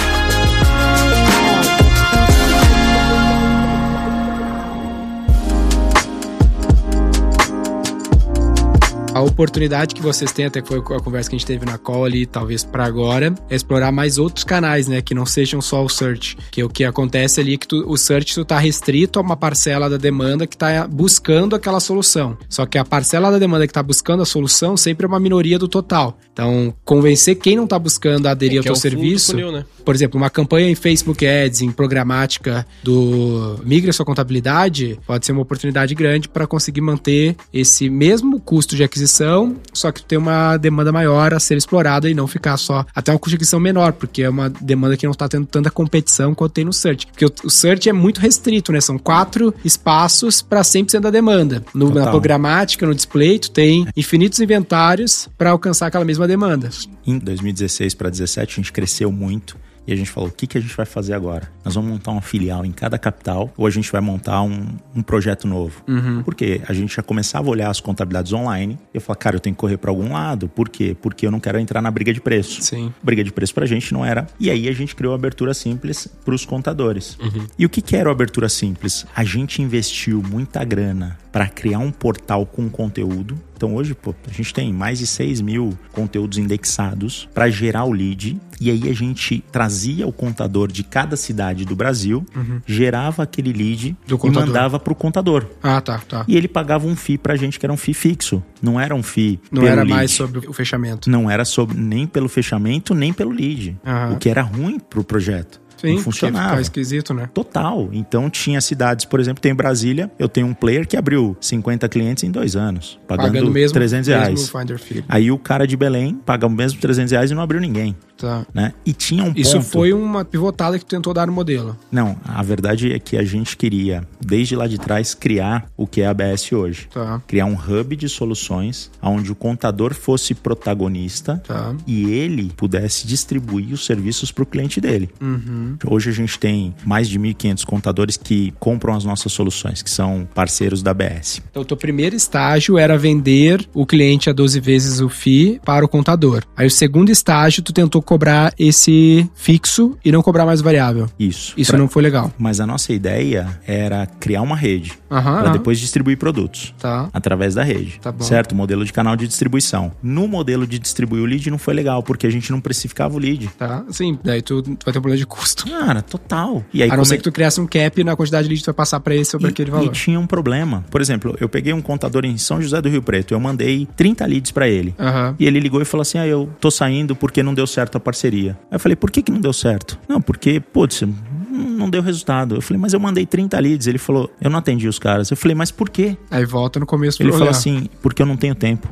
A oportunidade que vocês têm, até que foi a conversa que a gente teve na call ali, talvez para agora, é explorar mais outros canais, né? Que não sejam só o search. Que o que acontece ali é que o search tu tá restrito a uma parcela da demanda que tá buscando aquela solução. Só que a parcela da demanda que tá buscando a solução sempre é uma minoria do total. Então, convencer quem não tá buscando a aderir ao teu serviço... Funil, né? Por exemplo, uma campanha em Facebook Ads, em programática do Migra Sua Contabilidade, pode ser uma oportunidade grande para conseguir manter esse mesmo custo de aquisição, só que ter uma demanda maior a ser explorada e não ficar só até uma custo de aquisição menor, porque é uma demanda que não está tendo tanta competição quanto tem no search. Porque o search é muito restrito, né? São 4 espaços para 100% da demanda. Na programática, no display, tu tem infinitos inventários para alcançar aquela mesma demanda. Em 2016 para 2017, a gente cresceu muito. E a gente falou, o que a gente vai fazer agora? Nós vamos montar uma filial em cada capital ou a gente vai montar um projeto novo? Porque a gente já começava a olhar as contabilidades online e eu falava, cara, eu tenho que correr para algum lado. Por quê? Porque eu não quero entrar na briga de preço. Sim. Briga de preço pra gente não era. E aí a gente criou a Abertura Simples para os contadores. E o que era a Abertura Simples? A gente investiu muita grana para criar um portal com conteúdo. Então hoje, a gente tem mais de 6 mil conteúdos indexados para gerar o lead. E aí a gente trazia o contador de cada cidade do Brasil, gerava aquele lead e mandava pro contador. Tá. E ele pagava um FII pra gente, que era um FII fixo. Não era um FII Não era lead. Mais sobre o fechamento. Não era sobre nem pelo fechamento, nem pelo lead. O que era ruim pro projeto. Sim, não funcionava. Ficar esquisito, né? Total. Então tinha cidades, por exemplo, tem Brasília, eu tenho um player que abriu 50 clientes em 2 anos, pagando mesmo, R$300. Mesmo Finder Fee. Aí o cara de Belém paga o mesmo R$300 e não abriu ninguém. Tá. Né? E tinha um Isso ponto... foi uma pivotada que tu tentou dar no modelo. Não, a verdade é que a gente queria, desde lá de trás, criar o que é a ABS hoje. Tá. Criar um hub de soluções onde o contador fosse protagonista e ele pudesse distribuir os serviços para o cliente dele. Hoje a gente tem mais de 1.500 contadores que compram as nossas soluções, que são parceiros da ABS. Então, o teu primeiro estágio era vender o cliente a 12 vezes o FII para o contador. Aí, o segundo estágio, tu tentou cobrar esse fixo e não cobrar mais variável. Isso. Isso não foi legal. Mas a nossa ideia era criar uma rede para depois distribuir produtos através da rede. Tá bom. Certo? Modelo de canal de distribuição. No modelo de distribuir o lead não foi legal, porque a gente não precificava o lead. Tá, sim. Daí tu vai ter um problema de custo. Cara, total. E aí, a não ser que tu criasse um cap na quantidade de lead que tu vai passar pra esse sobre aquele valor. E tinha um problema. Por exemplo, eu peguei um contador em São José do Rio Preto, eu mandei 30 leads pra ele. E ele ligou e falou assim, eu tô saindo porque não deu certo a parceria. Aí eu falei, por que não deu certo? Não, porque, putz, não deu resultado. Eu falei, mas eu mandei 30 leads. Ele falou, eu não atendi os caras. Eu falei, mas por quê? Aí volta no começo. Ele falou assim, porque eu não tenho tempo.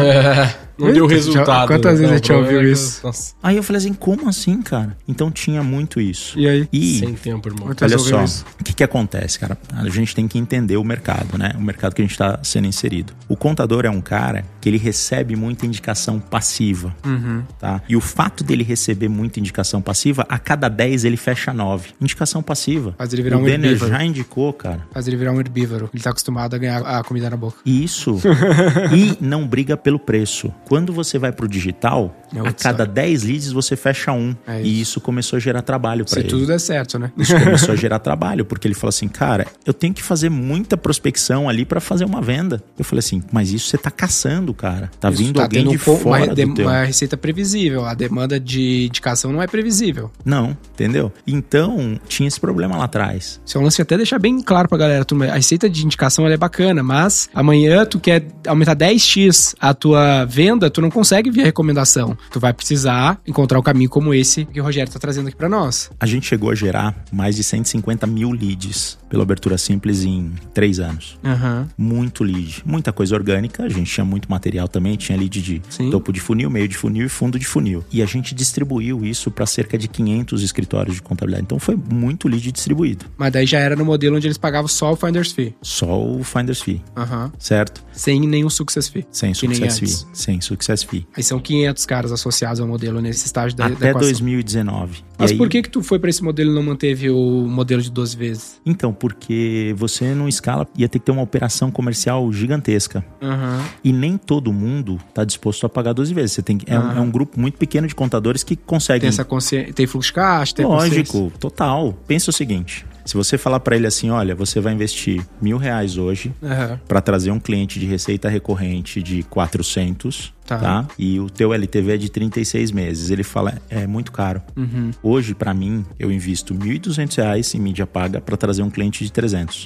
Não deu resultado. Quantas vezes a gente ouviu isso? Nossa. Aí eu falei assim, como assim, cara? Então tinha muito isso. E aí? Sem tempo, irmão. Olha só, o que acontece, cara? A gente tem que entender o mercado, né? O mercado que a gente está sendo inserido. O contador é um cara que ele recebe muita indicação passiva, tá? E o fato dele receber muita indicação passiva, a cada 10 ele fecha 9. Indicação passiva. Faz ele virar um herbívoro. O Denner já indicou, cara. Faz ele virar um herbívoro. Ele tá acostumado a ganhar a comida na boca. Isso. E não briga pelo preço. Quando você vai pro digital, a cada 10 leads você fecha 1. E isso começou a gerar trabalho pra ele. Se tudo der certo, né? Isso começou a gerar trabalho, porque ele falou assim, cara, eu tenho que fazer muita prospecção ali pra fazer uma venda. Eu falei assim, mas isso você tá caçando, cara. Tá isso vindo alguém de fora do teu. Uma receita previsível. A demanda de indicação não é previsível. Não, entendeu? Então, tinha esse problema lá atrás. Isso é um lance que até deixar bem claro pra galera. A receita de indicação ela é bacana, mas amanhã tu quer aumentar 10x a tua venda, tu não consegue via recomendação. Tu vai precisar encontrar um caminho como esse que o Rogério tá trazendo aqui pra nós. A gente chegou a gerar mais de 150 mil leads pela Abertura Simples em 3 anos. Muito lead. Muita coisa orgânica. A gente tinha muito material também. Tinha lead de topo de funil, meio de funil e fundo de funil. E a gente distribuiu isso para cerca de 500 escritórios de contabilidade. Então foi muito lead distribuído. Mas daí já era no modelo onde eles pagavam só o Finder's Fee. Só o Finder's Fee. Certo? Sem nenhum Success Fee. Sem Success Fee. Sem Success Fee. Aí são 500 caras associados ao modelo nesse estágio da equação. Até 2019. Mas aí, por que tu foi para esse modelo e não manteve o modelo de 12 vezes? Então, porque você não escala, ia ter que ter uma operação comercial gigantesca. E nem todo mundo tá disposto a pagar 12 vezes. Você tem é um grupo muito pequeno de contadores que conseguem... Tem essa consciência, tem fluxo de caixa, tem lógico, total. Pensa o seguinte... Se você falar para ele assim, olha, você vai investir R$1.000 hoje para trazer um cliente de receita recorrente de 400, tá? E o teu LTV é de 36 meses. Ele fala, é muito caro. Hoje, para mim, eu invisto R$1.200 em mídia paga para trazer um cliente de 300.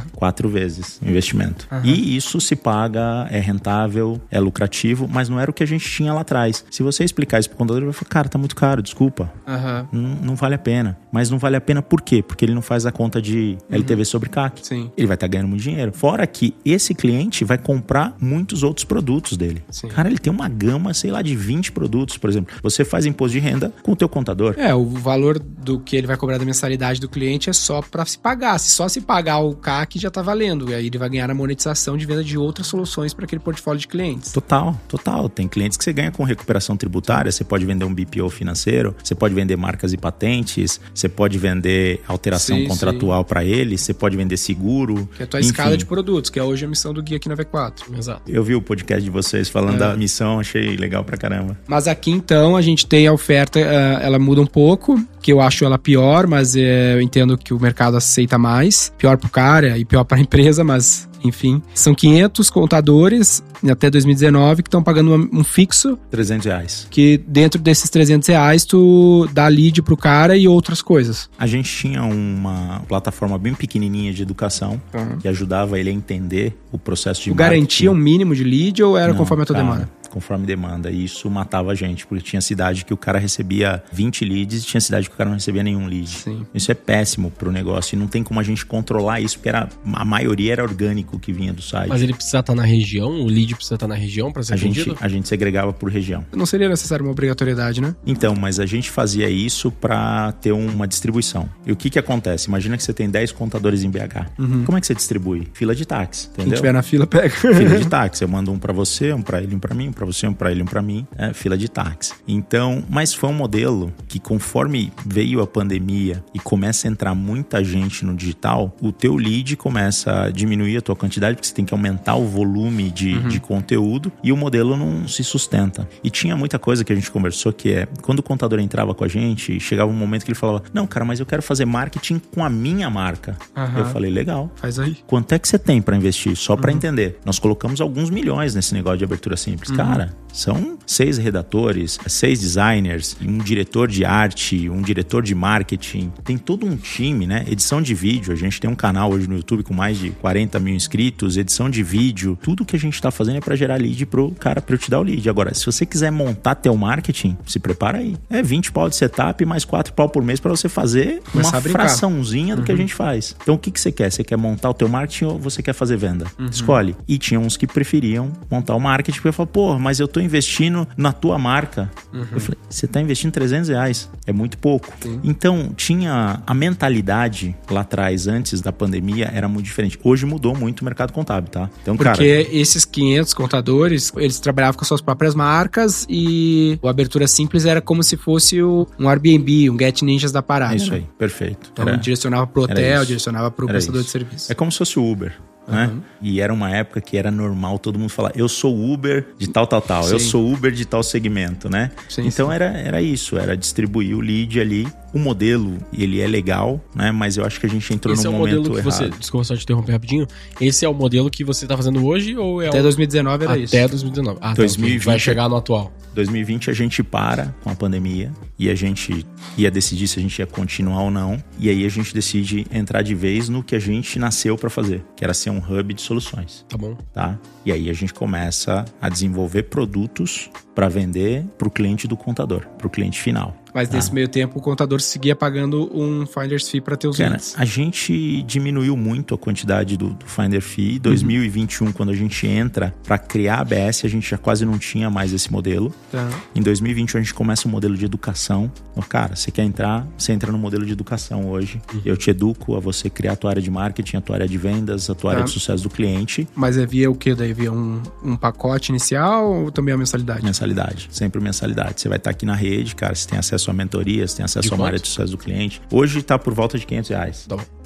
4 vezes o investimento. E isso se paga, é rentável, é lucrativo, mas não era o que a gente tinha lá atrás. Se você explicar isso pro contador, ele vai falar, cara, tá muito caro, desculpa. Não vale a pena. Mas não vale a pena por quê? Porque ele não faz a conta de LTV sobre CAC. Sim. Ele vai estar ganhando muito dinheiro. Fora que esse cliente vai comprar muitos outros produtos dele. Sim. Cara, ele tem uma gama, sei lá, de 20 produtos, por exemplo. Você faz imposto de renda com o teu contador. O valor do que ele vai cobrar da mensalidade do cliente é só para se pagar. Se só se pagar o CAC, já tá valendo. E aí ele vai ganhar a monetização de venda de outras soluções para aquele portfólio de clientes. Total. Tem clientes que você ganha com recuperação tributária, você pode vender um BPO financeiro, você pode vender marcas e patentes, você pode vender alteração contratual para ele, você pode vender seguro. Que é a tua escala de produtos, que é hoje a missão do Guia aqui na V4. Exato. Eu vi o podcast de vocês falando da missão, achei legal pra caramba. Mas aqui então a gente tem a oferta, ela muda um pouco, que eu acho ela pior, mas eu entendo que o mercado aceita mais. Pior pro cara e pior pra empresa, mas enfim. São 500 contadores até 2019 que estão pagando um fixo. R$300. Que dentro desses R$300 tu dá lead pro cara e outras coisas. A gente tinha uma plataforma bem pequenininha de educação que ajudava ele a entender o processo de marketing. Garantia um mínimo de lead ou era conforme a tua demanda? Conforme demanda. E isso matava a gente, porque tinha cidade que o cara recebia 20 leads e tinha cidade que o cara não recebia nenhum lead. Sim. Isso é péssimo pro negócio e não tem como a gente controlar isso, porque a maioria era orgânico que vinha do site. Mas ele precisa estar na região? O lead precisa estar na região para ser vendido? A gente segregava por região. Não seria necessário uma obrigatoriedade, né? Então, mas a gente fazia isso para ter uma distribuição. E o que acontece? Imagina que você tem 10 contadores em BH. Como é que você distribui? Fila de táxi, entendeu? Quem tiver na fila, pega. Fila de táxi. Eu mando um para você, um para ele, um para mim, um para você, um para ele, um para mim. Fila de táxi. Então, mas foi um modelo que conforme veio a pandemia e começa a entrar muita gente no digital, o teu lead começa a diminuir a tua quantidade, porque você tem que aumentar o volume de conteúdo e o modelo não se sustenta. E tinha muita coisa que a gente conversou que quando o contador entrava com a gente, chegava um momento que ele falava, não, cara, mas eu quero fazer marketing com a minha marca. Eu falei, legal. Faz aí. Quanto é que você tem para investir? Só para entender. Nós colocamos alguns milhões nesse negócio de abertura simples. Cara, são 6 redatores, 6 designers, um diretor de arte, um diretor de marketing. Tem todo um time, né? Edição de vídeo. A gente tem um canal hoje no YouTube com mais de 40 mil inscritos. Edição de vídeo. Tudo que a gente tá fazendo é para gerar lead pro cara, para eu te dar o lead. Agora, se você quiser montar teu marketing, se prepara aí. 20 pau de setup mais 4 pau por mês para você fazer uma fraçãozinha do que a gente faz. Então, o que você quer? Você quer montar o teu marketing ou você quer fazer venda? Escolhe. E tinha uns que preferiam montar o marketing, porque eu falo, pô, mas eu tô investindo na tua marca. Eu falei, você tá investindo R$300, é muito pouco. Então, tinha a mentalidade lá atrás, antes da pandemia, era muito diferente. Hoje mudou muito o mercado contábil, tá? Então, porque esses 500 contadores, eles trabalhavam com suas próprias marcas e a abertura simples era como se fosse um Airbnb, um Get Ninjas da parada. É isso aí, perfeito. Então, direcionava pro hotel, direcionava pro prestador de serviço. É como se fosse o Uber. Né? E era uma época que era normal todo mundo falar, eu sou Uber de tal, Sim. eu sou Uber de tal segmento, né? Sim, então era isso, era distribuir o lead ali. O modelo, ele é legal, né? Mas eu acho que a gente entrou num momento errado. Desculpa só te interromper rapidinho. Esse é o modelo que você tá fazendo hoje ou é Até 2019 era isso. Até 2019. 2020 vai chegar no atual. 2020 a gente para com a pandemia e a gente ia decidir se a gente ia continuar ou não. E aí a gente decide entrar de vez no que a gente nasceu para fazer, que era ser um hub de soluções. Tá bom. Tá? E aí a gente começa a desenvolver produtos para vender para o cliente do contador, para o cliente final. Mas nesse meio tempo o contador seguia pagando um Finder's Fee para ter os leads. A gente diminuiu muito a quantidade do Finder Fee. Em 2021, quando a gente entra para criar a ABS, a gente já quase não tinha mais esse modelo. Tá. Em 2021 a gente começa um modelo de educação. Então, cara, você quer entrar, você entra no modelo de educação hoje. Eu te educo a você criar a tua área de marketing, a tua área de vendas, a tua área de sucesso do cliente. Mas via o quê daí? Via um pacote inicial ou também a mensalidade? Mensalidade, sempre mensalidade. Você vai estar aqui na rede, cara, você tem acesso a mentorias, tem acesso a uma área de sucesso do cliente. Hoje tá por volta de R$500. Tá bom.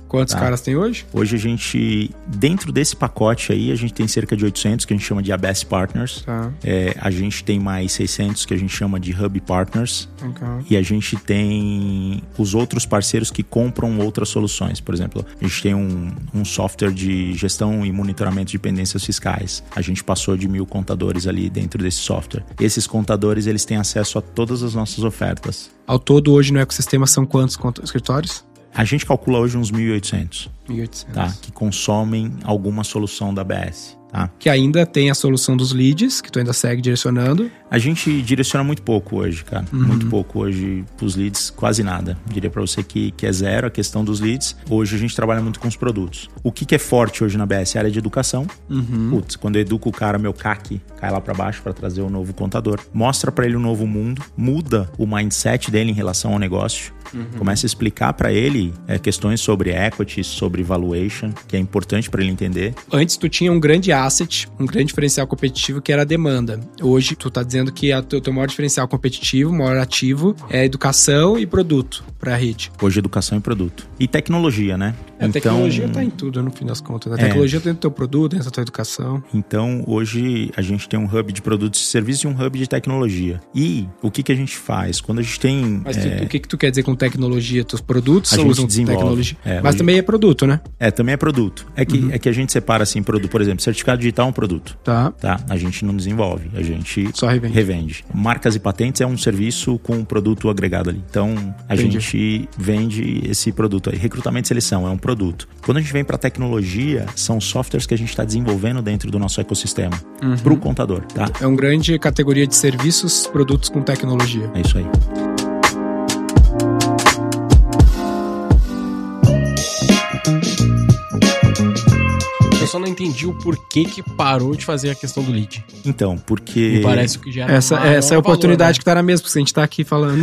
Quantos caras tem hoje? Hoje a gente, dentro desse pacote aí, a gente tem cerca de 800 que a gente chama de ABS Partners. Tá. A gente tem mais 600 que a gente chama de Hub Partners. Okay. E a gente tem os outros parceiros que compram outras soluções. Por exemplo, a gente tem um software de gestão e monitoramento de dependências fiscais. A gente passou de 1.000 contadores ali dentro desse software. Esses contadores, eles têm acesso a todas as nossas ofertas. Ao todo, hoje no ecossistema são quantos escritórios? A gente calcula hoje uns 1.800. 1.800. Tá? Que consomem alguma solução da ABS. Tá? Que ainda tem a solução dos leads, que tu ainda segue direcionando. A gente direciona muito pouco hoje, cara. Muito pouco hoje pros leads, quase nada. Diria pra você que é zero a questão dos leads. Hoje a gente trabalha muito com os produtos. O que é forte hoje na ABS? A área de educação. Putz, quando eu educo o cara, meu CAC cai lá pra baixo pra trazer um novo contador. Mostra pra ele um novo mundo. Muda o mindset dele em relação ao negócio. Começa a explicar pra ele questões sobre equity, sobre valuation, que é importante pra ele entender. Antes tu tinha um grande asset, um grande diferencial competitivo, que era a demanda. Hoje tu tá dizendo que o teu maior diferencial competitivo, maior ativo, é educação e produto pra rede. Hoje educação e produto. E tecnologia, né? A tecnologia tá em tudo, no fim das contas. A tecnologia tá dentro do teu produto, dentro da tua educação. Então, hoje a gente tem um hub de produtos e serviços e um hub de tecnologia. E o que a gente faz? Quando a gente tem... Mas o que tu quer dizer com tecnologia? Teus produtos a usam desenvolve. Tecnologia? Mas hoje... também é produto, né? Também é produto. É que a gente separa assim, produto. Por exemplo, certificado digital é um produto. Tá. A gente não desenvolve, a gente só revende. Marcas e patentes é um serviço com um produto agregado ali. Então, a gente vende esse produto aí. Recrutamento e seleção é um produto. Quando a gente vem para tecnologia, são softwares que a gente está desenvolvendo dentro do nosso ecossistema para o contador, tá? É uma grande categoria de serviços, produtos com tecnologia. É isso aí. Eu só não entendi o porquê que parou de fazer a questão do lead. Então, porque... Me parece que já era essa é a oportunidade, valor, né? Que tá na mesa, porque a gente tá aqui falando.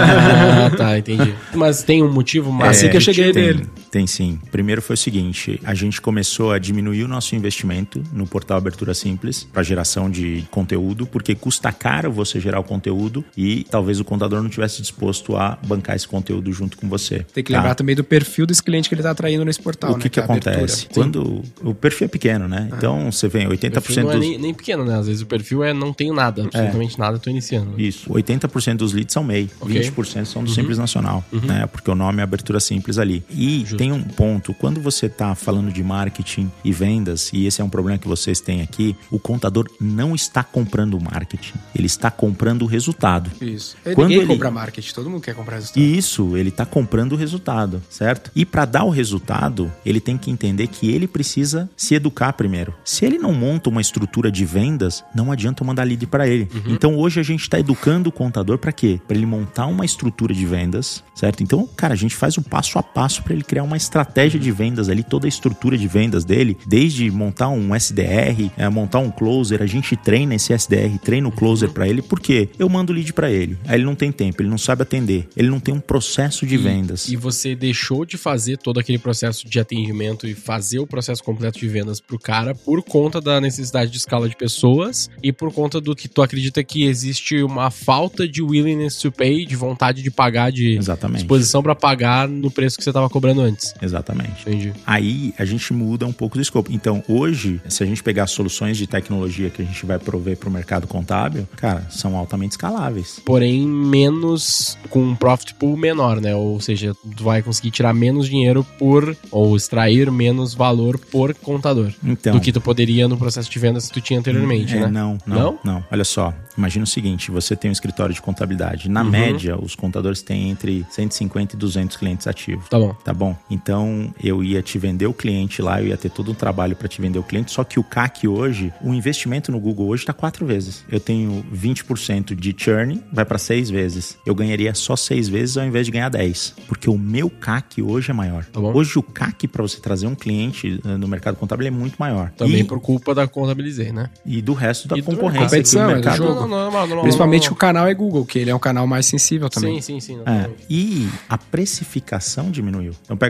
Tá, entendi. Mas tem um motivo mais... assim que eu cheguei nele. Tem sim. Primeiro foi o seguinte, a gente começou a diminuir o nosso investimento no portal Abertura Simples para geração de conteúdo, porque custa caro você gerar o conteúdo e talvez o contador não tivesse disposto a bancar esse conteúdo junto com você. Tem que lembrar também do perfil desse cliente que ele tá atraindo nesse portal, o que acontece? Quando o perfil é pequeno, né? Então você vem 80% o perfil não é nem pequeno, né? Às vezes o perfil não tenho nada, absolutamente nada, tô iniciando. Isso. 80% dos leads são MEI, 20% são do Simples Nacional, né? Porque o nome é Abertura Simples ali. E tem um ponto, quando você tá falando de marketing e vendas, e esse é um problema que vocês têm aqui, o contador não está comprando o marketing, ele está comprando o resultado. Isso. Ninguém compra marketing, todo mundo quer comprar resultado. Isso, ele está comprando o resultado, certo? E para dar o resultado, ele tem que entender que ele precisa se educar primeiro. Se ele não monta uma estrutura de vendas, não adianta eu mandar lead para ele. Então hoje a gente está educando o contador para quê? Para ele montar uma estrutura de vendas, certo? Então, cara, a gente faz o passo a passo para ele criar uma estratégia de vendas ali, toda a estrutura de vendas dele, desde montar um SDR, montar um closer, a gente treina esse SDR, treina o closer para ele, porque eu mando lead para ele, aí ele não tem tempo, ele não sabe atender, ele não tem um processo de vendas. E você deixou de fazer todo aquele processo de atendimento e fazer o processo completo de vendas pro cara por conta da necessidade de escala de pessoas e por conta do que tu acredita que existe uma falta de willingness to pay, de vontade de pagar, de disposição para pagar no preço que você estava cobrando antes. Exatamente. Entendi. Aí a gente muda um pouco do escopo. Então, hoje, se a gente pegar soluções de tecnologia que a gente vai prover para o mercado contábil, cara, são altamente escaláveis. Porém, menos, com um profit pool menor, né? Ou seja, tu vai conseguir tirar menos dinheiro ou extrair menos valor por contador do que tu poderia no processo de vendas que tu tinha anteriormente, né? Não. Olha só, imagina o seguinte, você tem um escritório de contabilidade. Na média, os contadores têm entre 150 e 200 clientes ativos. Tá bom. Então, eu ia te vender o cliente lá, eu ia ter todo um trabalho para te vender o cliente, só que o CAC hoje, o investimento no Google hoje tá 4 vezes. Eu tenho 20% de churn, vai para 6 vezes. Eu ganharia só 6 vezes ao invés de ganhar 10, porque o meu CAC hoje é maior. Tá bom. Hoje o CAC para você trazer um cliente no mercado contábil é muito maior. Também por culpa da Contabilizei, né? E do resto da concorrência. Competição, do mercado. Jogo. Principalmente o canal é Google, que ele é um canal mais sensível também. Sim. E a precificação diminuiu. Então pega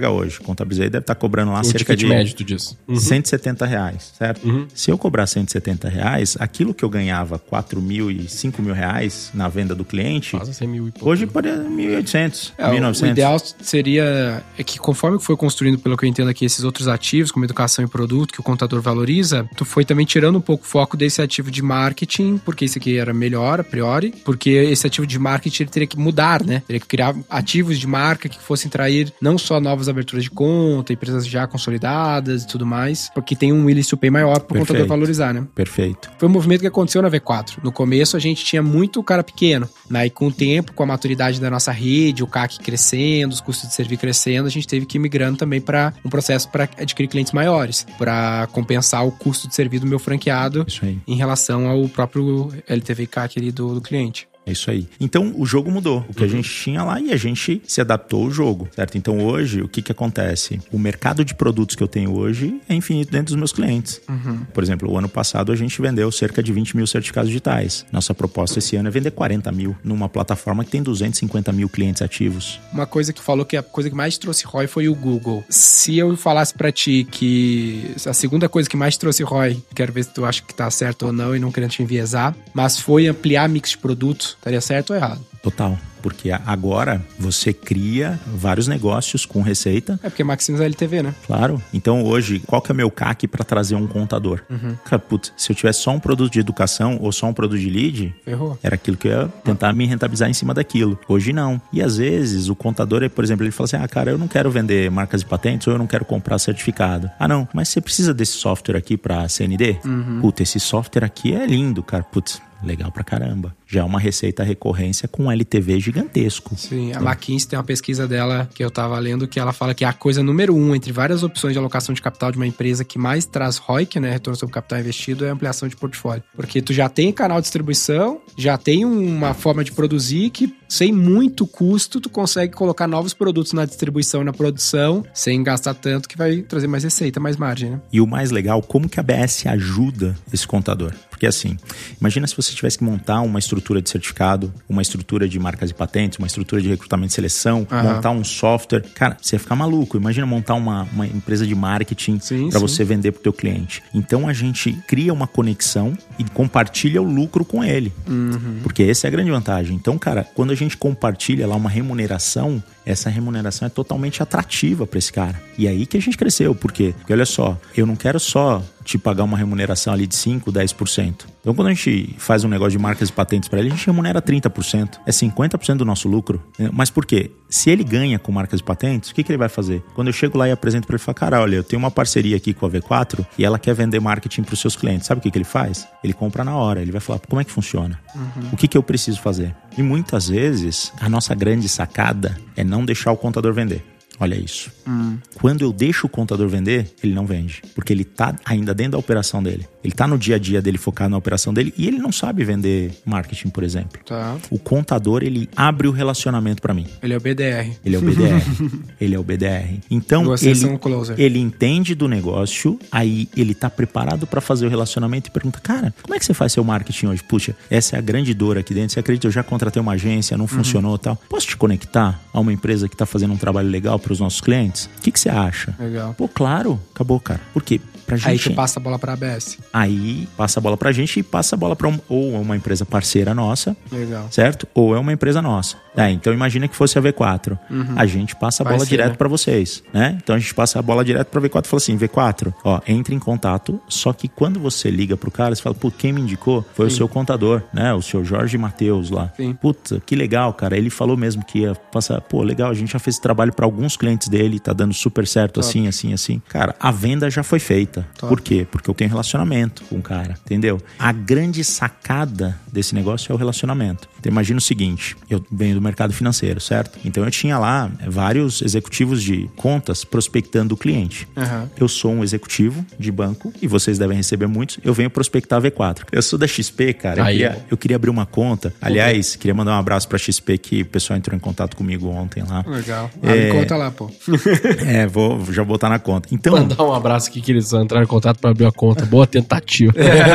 pega hoje, contabilizei, deve estar cobrando lá cerca de médio, tu diz. R$170, certo? Se eu cobrar R$170, aquilo que eu ganhava R$4.000 e R$5.000 na venda do cliente, quase 100 mil e pouco. Hoje pode ser 1.800, 1.900. O ideal seria que conforme foi construindo, pelo que eu entendo aqui, esses outros ativos, como educação e produto, que o contador valoriza, tu foi também tirando um pouco o foco desse ativo de marketing, porque esse aqui era melhor, a priori, porque esse ativo de marketing ele teria que mudar, né? Teria que criar ativos de marca que fossem trair não só novas aberturas de conta, empresas já consolidadas e tudo mais, porque tem um willingness to pay maior para o contador valorizar, né? Perfeito. Foi um movimento que aconteceu na V4. No começo a gente tinha muito cara pequeno, né? E com o tempo, com a maturidade da nossa rede, o CAC crescendo, os custos de serviço crescendo, a gente teve que ir migrando também para um processo para adquirir clientes maiores, para compensar o custo de serviço do meu franqueado em relação ao próprio LTV e CAC ali do cliente. É isso aí. Então, o jogo mudou. O que a gente tinha lá e a gente se adaptou ao jogo, certo? Então, hoje, o que acontece? O mercado de produtos que eu tenho hoje é infinito dentro dos meus clientes. Por exemplo, o ano passado a gente vendeu cerca de 20 mil certificados digitais. Nossa proposta esse ano é vender 40 mil numa plataforma que tem 250 mil clientes ativos. Uma coisa que falou que a coisa que mais trouxe ROI foi o Google. Se eu falasse pra ti que a segunda coisa que mais trouxe ROI, quero ver se tu acha que tá certo ou não e não querendo te enviesar, mas foi ampliar mix de produtos, estaria certo ou errado? Total. Porque agora você cria vários negócios com receita. É porque maximiza a LTV, né? Claro. Então hoje, qual que é o meu CAC para trazer um contador? Cara, putz, se eu tivesse só um produto de educação ou só um produto de lead, ferrou. Era aquilo que eu ia tentar me rentabilizar em cima daquilo. Hoje não. E às vezes o contador, por exemplo, ele fala assim, cara, eu não quero vender marcas e patentes ou eu não quero comprar certificado. Não, mas você precisa desse software aqui para CND? Putz, esse software aqui é lindo, cara. Putz, legal pra caramba. Já é uma receita recorrência com um LTV gigantesco. Sim, a McKinsey tem uma pesquisa dela que eu tava lendo que ela fala que a coisa número 1 entre várias opções de alocação de capital de uma empresa que mais traz ROIC, né, retorno sobre capital investido, é a ampliação de portfólio. Porque tu já tem canal de distribuição, já tem uma forma de produzir que sem muito custo tu consegue colocar novos produtos na distribuição e na produção sem gastar tanto, que vai trazer mais receita, mais margem, né? E o mais legal, como que a ABS ajuda esse contador? Porque assim, imagina se você tivesse que montar uma estrutura de certificado, uma estrutura de marcas e patentes, uma estrutura de recrutamento e seleção, montar um software. Cara, você ia ficar maluco. Imagina montar uma empresa de marketing para você vender pro teu cliente. Então a gente cria uma conexão e compartilha o lucro com ele. Porque essa é a grande vantagem. Então, cara, quando a gente compartilha lá uma remuneração, essa remuneração é totalmente atrativa para esse cara. E aí que a gente cresceu. Por quê? Porque olha só, eu não quero só te pagar uma remuneração ali de 5%, 10%. Então, quando a gente faz um negócio de marcas e patentes para ele, a gente remunera 30%. É 50% do nosso lucro. Mas por quê? Se ele ganha com marcas e patentes, o que ele vai fazer? Quando eu chego lá e apresento para ele, falo, cara, olha, eu tenho uma parceria aqui com a V4 e ela quer vender marketing para os seus clientes. Sabe o que ele faz? Ele compra na hora. Ele vai falar, como é que funciona? O que eu preciso fazer? E muitas vezes, a nossa grande sacada é não deixar o contador vender. Olha isso. Quando eu deixo o contador vender, ele não vende. Porque ele tá ainda dentro da operação dele. Ele tá no dia a dia dele, focado na operação dele. E ele não sabe vender marketing, por exemplo. Tá. O contador, ele abre o relacionamento pra mim. Ele é o BDR. Ele é o BDR. Ele é o BDR. Então, ele entende do negócio. Aí, ele tá preparado pra fazer o relacionamento e pergunta, cara, como é que você faz seu marketing hoje? Puxa, essa é a grande dor aqui dentro. Você acredita, eu já contratei uma agência, não funcionou e tal. Posso te conectar a uma empresa que tá fazendo um trabalho legal para os nossos clientes? O que você acha? Legal. Pô, claro, acabou, cara. Por quê? Pra gente... Aí tu passa a bola pra ABS. Aí passa a bola pra gente e passa a bola pra ou uma empresa parceira nossa. Legal. Certo? Ou é uma empresa nossa. Então imagina que fosse a V4. A gente passa a bola direto pra vocês, né? Então a gente passa a bola direto pra V4 e fala assim, V4, entre em contato, só que quando você liga pro cara, você fala, pô, quem me indicou foi o seu contador, né? O seu Jorge Matheus lá. Puta, que legal, cara. Ele falou mesmo que ia passar, pô, legal, a gente já fez esse trabalho pra alguns clientes dele, tá dando super certo, assim. Cara, a venda já foi feita. Por quê? Porque eu tenho relacionamento com o cara, entendeu? A grande sacada desse negócio é o relacionamento. Então imagina o seguinte, eu venho do mercado financeiro, certo? Então eu tinha lá vários executivos de contas prospectando o cliente. Eu sou um executivo de banco e vocês devem receber muitos, eu venho prospectar a V4. Eu sou da XP, cara, eu queria abrir uma conta. Aliás, queria mandar um abraço pra XP que o pessoal entrou em contato comigo ontem lá. Legal. Abre conta lá, pô. Já vou botar na conta. Então, mandar um abraço aqui que eles entrar em contato pra abrir uma conta. Boa tentativa.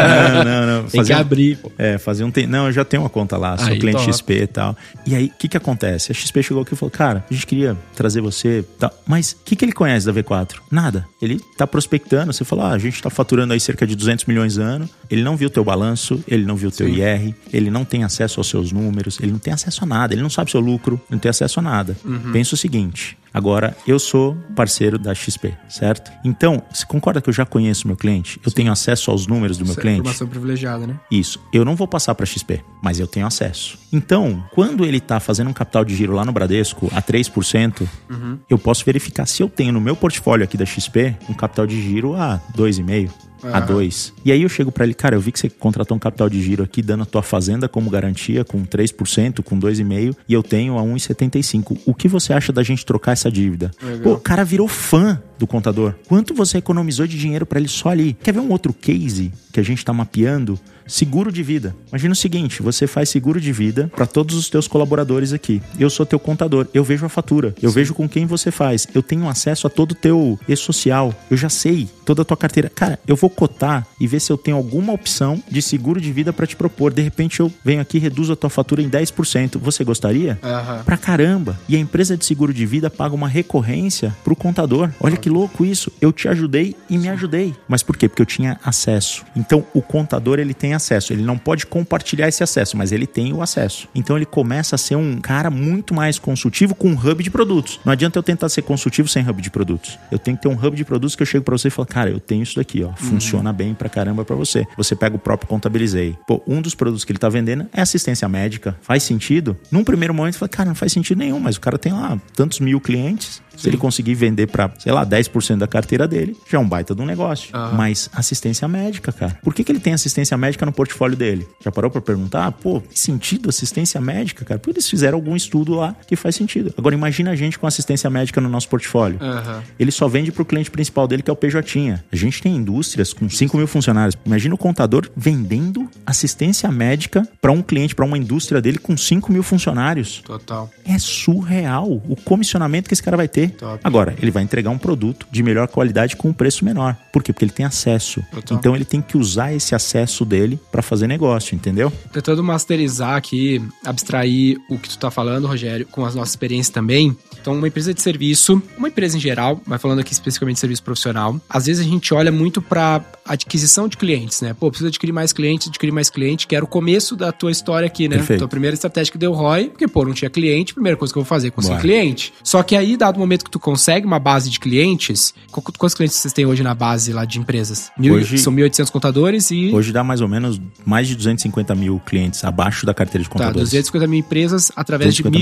Não. Tem que abrir. Fazer um... Não, eu já tenho uma conta lá, sou cliente XP e tal. E aí, o que acontece? A XP chegou aqui e falou, cara, a gente queria trazer você, tal. Mas o que ele conhece da V4? Nada. Ele tá prospectando, você falou, a gente tá faturando aí cerca de 200 milhões ano. Ele não viu o teu balanço, ele não viu o teu IR, ele não tem acesso aos seus números, ele não tem acesso a nada, ele não sabe seu lucro, ele não tem acesso a nada. Pensa o seguinte... Agora, eu sou parceiro da XP, certo? Então, você concorda que eu já conheço o meu cliente? Eu tenho acesso aos números do meu cliente? Informação privilegiada, né? Isso. Eu não vou passar para XP, mas eu tenho acesso. Então, quando ele está fazendo um capital de giro lá no Bradesco a 3%, eu posso verificar se eu tenho no meu portfólio aqui da XP um capital de giro a 2,5%. A 2. E aí eu chego pra ele, cara, eu vi que você contratou um capital de giro aqui, dando a tua fazenda como garantia, com 3%, com 2,5%, e eu tenho a 1,75%. O que você acha da gente trocar essa dívida? Legal. Pô, o cara virou fã do contador. Quanto você economizou de dinheiro pra ele só ali? Quer ver um outro case que a gente tá mapeando? Seguro de vida. Imagina o seguinte, você faz seguro de vida para todos os teus colaboradores aqui. Eu sou teu contador, eu vejo a fatura, eu vejo com quem você faz, eu tenho acesso a todo o teu e-social, eu já sei toda a tua carteira. Cara, eu vou cotar e ver se eu tenho alguma opção de seguro de vida para te propor. De repente eu venho aqui e reduzo a tua fatura em 10%. Você gostaria? Pra caramba. E a empresa de seguro de vida paga uma recorrência pro contador. Olha que louco isso. Eu te ajudei e me ajudei. Mas por quê? Porque eu tinha acesso. Então o contador, ele tem acesso. Ele não pode compartilhar esse acesso, mas ele tem o acesso. Então ele começa a ser um cara muito mais consultivo com um hub de produtos. Não adianta eu tentar ser consultivo sem hub de produtos. Eu tenho que ter um hub de produtos que eu chego pra você e falo, cara, eu tenho isso daqui, ó. Funciona bem pra caramba pra você. Você pega o próprio Contabilizei. Pô, um dos produtos que ele tá vendendo é assistência médica. Faz sentido? Num primeiro momento, eu falei, cara, não faz sentido nenhum, mas o cara tem lá tantos mil clientes. Se ele conseguir vender pra, sei lá, 10% da carteira dele, já é um baita de um negócio. Mas assistência médica, cara. Por que ele tem assistência médica no portfólio dele? Já parou pra perguntar? Pô, que sentido assistência médica, cara? Porque eles fizeram algum estudo lá que faz sentido. Agora, imagina a gente com assistência médica no nosso portfólio. Ele só vende pro cliente principal dele, que é o PJ. A gente tem indústrias com 5 mil funcionários. Imagina o contador vendendo assistência médica pra um cliente, pra uma indústria dele com 5 mil funcionários. Total. É surreal o comissionamento que esse cara vai ter. Top. Agora, ele vai entregar um produto de melhor qualidade com um preço menor. Por quê? Porque ele tem acesso. Total. Então ele tem que usar esse acesso dele pra fazer negócio, entendeu? Tentando masterizar aqui, abstrair o que tu tá falando, Rogério, com as nossas experiências também. Então, uma empresa de serviço, uma empresa em geral, vai falando aqui especificamente de serviço profissional, às vezes a gente olha muito pra adquisição de clientes, né? Pô, precisa adquirir mais cliente, que era o começo da tua história aqui, né? Perfeito. Tua primeira estratégia que deu ROI, porque, pô, não tinha cliente, primeira coisa que eu vou fazer, conseguir cliente. Só que aí, dado o momento que tu consegue uma base de clientes, quantos clientes vocês têm hoje na base lá de empresas? Hoje, são 1.800 contadores e... Hoje dá mais ou menos mais de 250 mil clientes abaixo da carteira de contadores. 250 mil empresas através de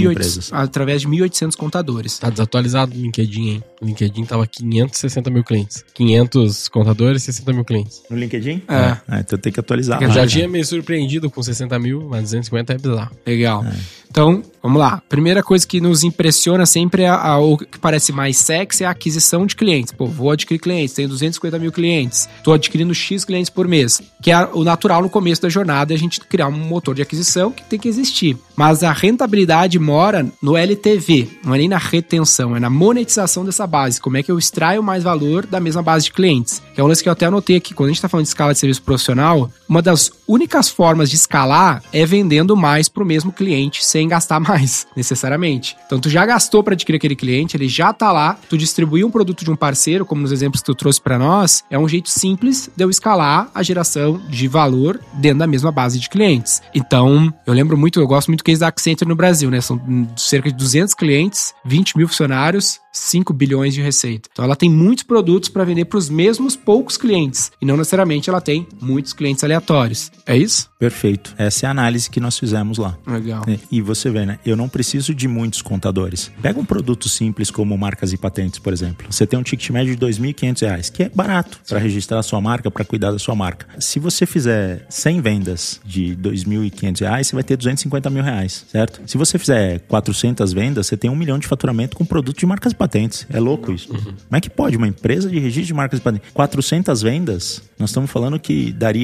1.800 contadores. Tá desatualizado o LinkedIn, hein? O LinkedIn tava 560 mil clientes. 500 contadores, 60 mil clientes. No LinkedIn? Então tem que atualizar. Eu já tinha me surpreendido com 60 mil, mas 250 é bizarro. Legal. Então, vamos lá. Primeira coisa que nos impressiona sempre o que parece mais sexy é a aquisição de clientes. Pô, vou adquirir clientes, tenho 250 mil clientes, tô adquirindo X clientes por mês, que é o natural no começo da jornada, é a gente criar um motor de aquisição que tem que existir. Mas a rentabilidade mora no LTV, não é nem na retenção, é na monetização dessa base. Como é que eu extraio mais valor da mesma base de clientes? Que é um lance que eu até anotei aqui. Quando a gente tá falando de escala de serviço profissional, uma das únicas formas de escalar é vendendo mais pro mesmo cliente sem gastar mais, necessariamente. Então, tu já gastou para adquirir aquele cliente, ele já tá lá, tu distribuir um produto de um parceiro, como nos exemplos que tu trouxe para nós, é um jeito simples de eu escalar a geração de valor dentro da mesma base de clientes. Então, eu gosto muito do case da Accenture no Brasil, né? São cerca de 200 clientes, 20 mil funcionários, 5 bilhões de receita. Então, ela tem muitos produtos para vender para os mesmos poucos clientes. E não necessariamente ela tem muitos clientes aleatórios. É isso? Perfeito. Essa é a análise que nós fizemos lá. Legal. E você vê, né? Eu não preciso de muitos contadores. Pega um produto simples como marcas e patentes, por exemplo. Você tem um ticket médio de R$2.500, que é barato para registrar a sua marca, para cuidar da sua marca. Se você fizer 100 vendas de R$2.500, você vai ter R$250 mil, certo? Se você fizer 400 vendas, você tem 1 milhão de faturamento com produto de marcas e patentes. É louco isso. Como é que pode uma empresa de registro de marcas e patentes? 400 vendas, nós estamos falando que daria 1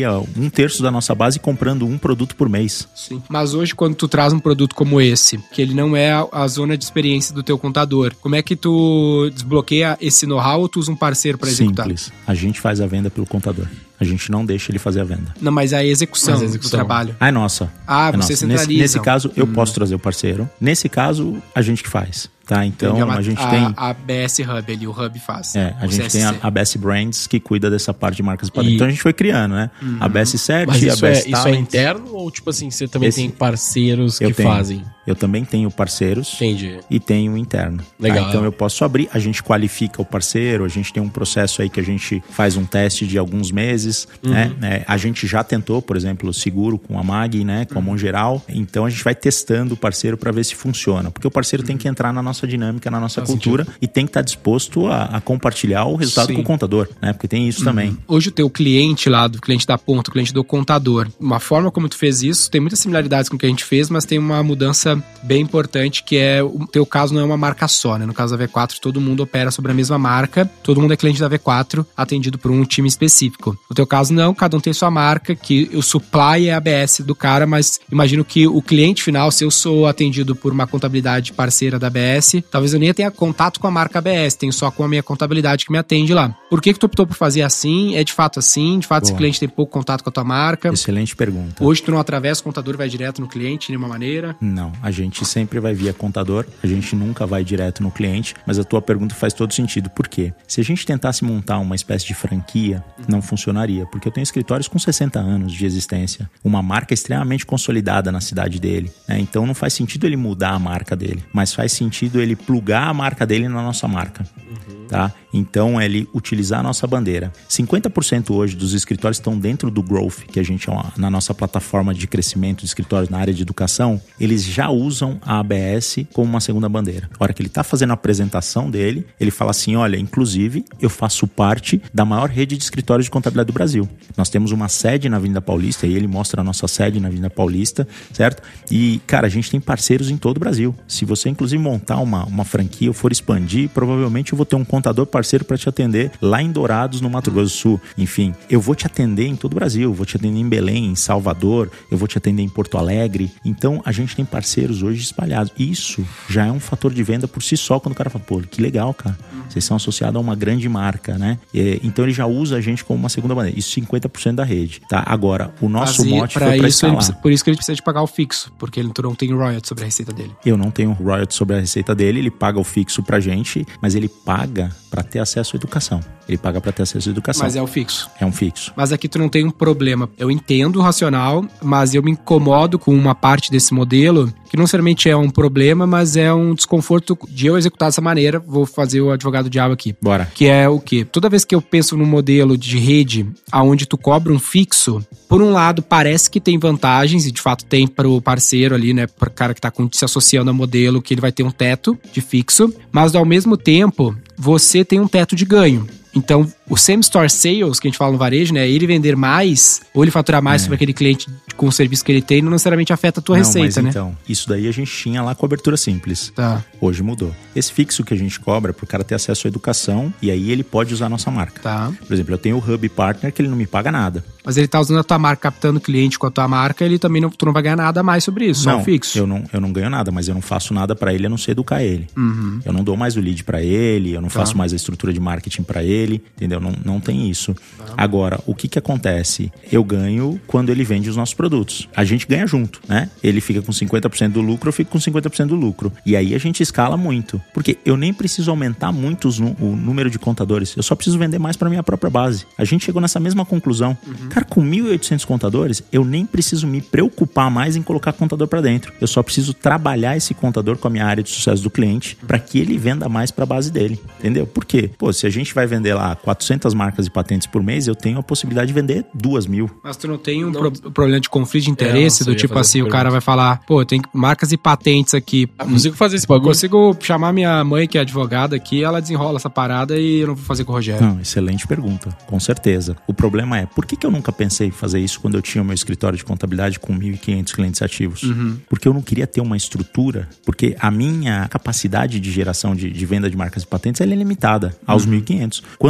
1/3 da nossa base comprando um produto por mês. Sim. Mas hoje, quando tu traz um produto como esse, que ele não é a zona de experiência do teu contador, como é que tu desbloqueia esse know-how ou tu usa um parceiro para executar? Simples. A gente faz a venda pelo contador. A gente não deixa ele fazer a venda. Não, mas a execução do trabalho. É nossa. Você centraliza. Nesse caso, eu posso trazer o parceiro. Nesse caso, a gente que faz. Tá, então a gente tem... A BS Hub ali, o Hub faz. A gente tem a BS Brands que cuida dessa parte de marcas e patentes. Então a gente foi criando, né? A BS 7, mas a BS Talent. Isso é interno ou tipo assim, você também tem parceiros que fazem? Eu também tenho parceiros. Entendi. E tenho interno. Legal. Tá? Então eu posso abrir, a gente qualifica o parceiro, a gente tem um processo aí que a gente faz um teste de alguns meses, né? A gente já tentou, por exemplo, seguro com a Mag, né? Com a Mongeral. Então a gente vai testando o parceiro para ver se funciona. Porque o parceiro tem que entrar na nossa dinâmica, na nossa cultura e tem que estar disposto a compartilhar o resultado com o contador, né? Porque tem isso também. Hoje o teu cliente lá, do cliente da ponta, o cliente do contador, uma forma como tu fez isso, tem muitas similaridades com o que a gente fez, mas tem uma mudança bem importante, que é o teu caso não é uma marca só, né? No caso da V4, todo mundo opera sobre a mesma marca, todo mundo é cliente da V4, atendido por um time específico. No teu caso não, cada um tem sua marca, que o supply é a ABS do cara, mas imagino que o cliente final, se eu sou atendido por uma contabilidade parceira da ABS, talvez eu nem tenha contato com a marca ABS, tenho só com a minha contabilidade que me atende lá. Por que tu optou por fazer assim? É de fato assim? De fato, esse cliente tem pouco contato com a tua marca? Excelente pergunta. Hoje tu não atravessa o contador, vai direto no cliente de nenhuma maneira? Não, a gente sempre vai via contador, a gente nunca vai direto no cliente, mas a tua pergunta faz todo sentido. Por quê? Se a gente tentasse montar uma espécie de franquia, não funcionaria, porque eu tenho escritórios com 60 anos de existência, uma marca extremamente consolidada na cidade dele, né? Então não faz sentido ele mudar a marca dele, mas faz sentido ele plugar a marca dele na nossa marca. Tá? Então, ele utilizar a nossa bandeira. 50% hoje dos escritórios estão dentro do Growth, que a gente, na nossa plataforma de crescimento de escritórios na área de educação, eles já usam a ABS como uma segunda bandeira. A hora que ele está fazendo a apresentação dele, ele fala assim, olha, inclusive, eu faço parte da maior rede de escritórios de contabilidade do Brasil. Nós temos uma sede na Avenida Paulista, e ele mostra a nossa sede na Avenida Paulista, certo? E, cara, a gente tem parceiros em todo o Brasil. Se você, inclusive, montar uma franquia ou for expandir, provavelmente eu vou ter um contador parceiro para te atender lá em Dourados, no Mato Grosso do Sul. Enfim, eu vou te atender em todo o Brasil, vou te atender em Belém, em Salvador, eu vou te atender em Porto Alegre. Então, a gente tem parceiros hoje espalhados. Isso já é um fator de venda por si só, quando o cara fala, pô, que legal, cara. Vocês são associados a uma grande marca, né? Então, ele já usa a gente como uma segunda bandeira. Isso 50% da rede, tá? Agora, o nosso mote foi para escalar. Por isso que ele precisa de pagar o fixo, porque ele não tem royalties sobre a receita dele. Eu não tenho royalties sobre a receita dele, ele paga o fixo pra gente, mas ele paga para ter acesso à educação. Ele paga para ter acesso à educação. Mas é o fixo. É um fixo. Mas aqui tu não tem um problema. Eu entendo o racional, mas eu me incomodo com uma parte desse modelo, que não necessariamente é um problema, mas é um desconforto de eu executar dessa maneira. Vou fazer o advogado diabo aqui. Bora. Que é o quê? Toda vez que eu penso num modelo de rede onde tu cobra um fixo, por um lado parece que tem vantagens, e de fato tem para o parceiro ali, né? Para o cara que está se associando ao modelo, que ele vai ter um teto de fixo, mas ao mesmo tempo você tem um teto de ganho. Então, o same-store sales, que a gente fala no varejo, né? Ele vender mais, ou ele faturar mais sobre aquele cliente com o serviço que ele tem, não necessariamente afeta a tua receita, né? Então, isso daí a gente tinha lá cobertura simples. Tá. Hoje mudou. Esse fixo que a gente cobra é pro cara ter acesso à educação, e aí ele pode usar a nossa marca. Tá. Por exemplo, eu tenho o Hub Partner, que ele não me paga nada. Mas ele tá usando a tua marca, captando o cliente com a tua marca, ele também tu não vai ganhar nada a mais sobre isso, não, só o fixo. Eu não ganho nada, mas eu não faço nada pra ele, a não ser educar ele. Eu não dou mais o lead pra ele, eu não faço mais a estrutura de marketing pra ele, entendeu? Não tem isso. Agora, o que acontece? Eu ganho quando ele vende os nossos produtos. A gente ganha junto, né? Ele fica com 50% do lucro, eu fico com 50% do lucro. E aí a gente escala muito. Porque eu nem preciso aumentar muito o número de contadores. Eu só preciso vender mais para minha própria base. A gente chegou nessa mesma conclusão. Cara, com 1.800 contadores, eu nem preciso me preocupar mais em colocar contador para dentro. Eu só preciso trabalhar esse contador com a minha área de sucesso do cliente para que ele venda mais para a base dele. Entendeu? Por quê? Pô, se a gente vai vender lá 400 marcas e patentes por mês, eu tenho a possibilidade de vender 2.000. Mas tu não tem problema de conflito de interesse, do tipo assim, o cara vai falar, pô, eu tenho marcas e patentes aqui. Consigo fazer esse bagulho? Consigo chamar minha mãe, que é advogada aqui, ela desenrola essa parada e eu não vou fazer com o Rogério. Não, excelente pergunta, com certeza. O problema é, por que eu nunca pensei em fazer isso quando eu tinha o meu escritório de contabilidade com 1.500 clientes ativos? Porque eu não queria ter uma estrutura, porque a minha capacidade de geração de venda de marcas e patentes ela é limitada aos 1.500. Quando eu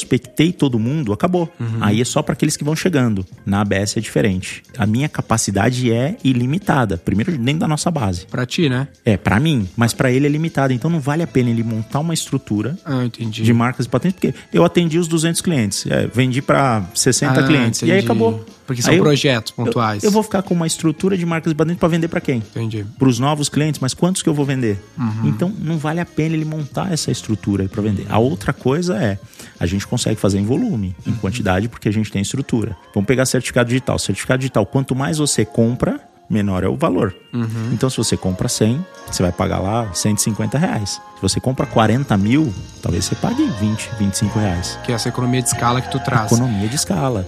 prospectei todo mundo, acabou. Aí é só para aqueles que vão chegando. Na ABS é diferente. A minha capacidade é ilimitada. Primeiro, dentro da nossa base. Pra ti, né? Pra mim. Mas pra ele é limitada. Então não vale a pena ele montar uma estrutura de marcas e patentes, porque eu atendi os 200 clientes. Vendi pra 60 clientes. Entendi. E aí acabou. Porque são projetos pontuais. Eu vou ficar com uma estrutura de marcas e patentes pra vender pra quem? Entendi. Pros novos clientes, mas quantos que eu vou vender? Então não vale a pena ele montar essa estrutura pra vender. A outra coisa a gente consegue fazer em volume, em quantidade, porque a gente tem estrutura. Vamos pegar certificado digital. Certificado digital, quanto mais você compra, menor é o valor. Então, se você compra 100, você vai pagar lá R$150. Se você compra 40 mil, talvez você pague 20, 25 reais. Que é essa economia de escala que tu traz. Economia de escala.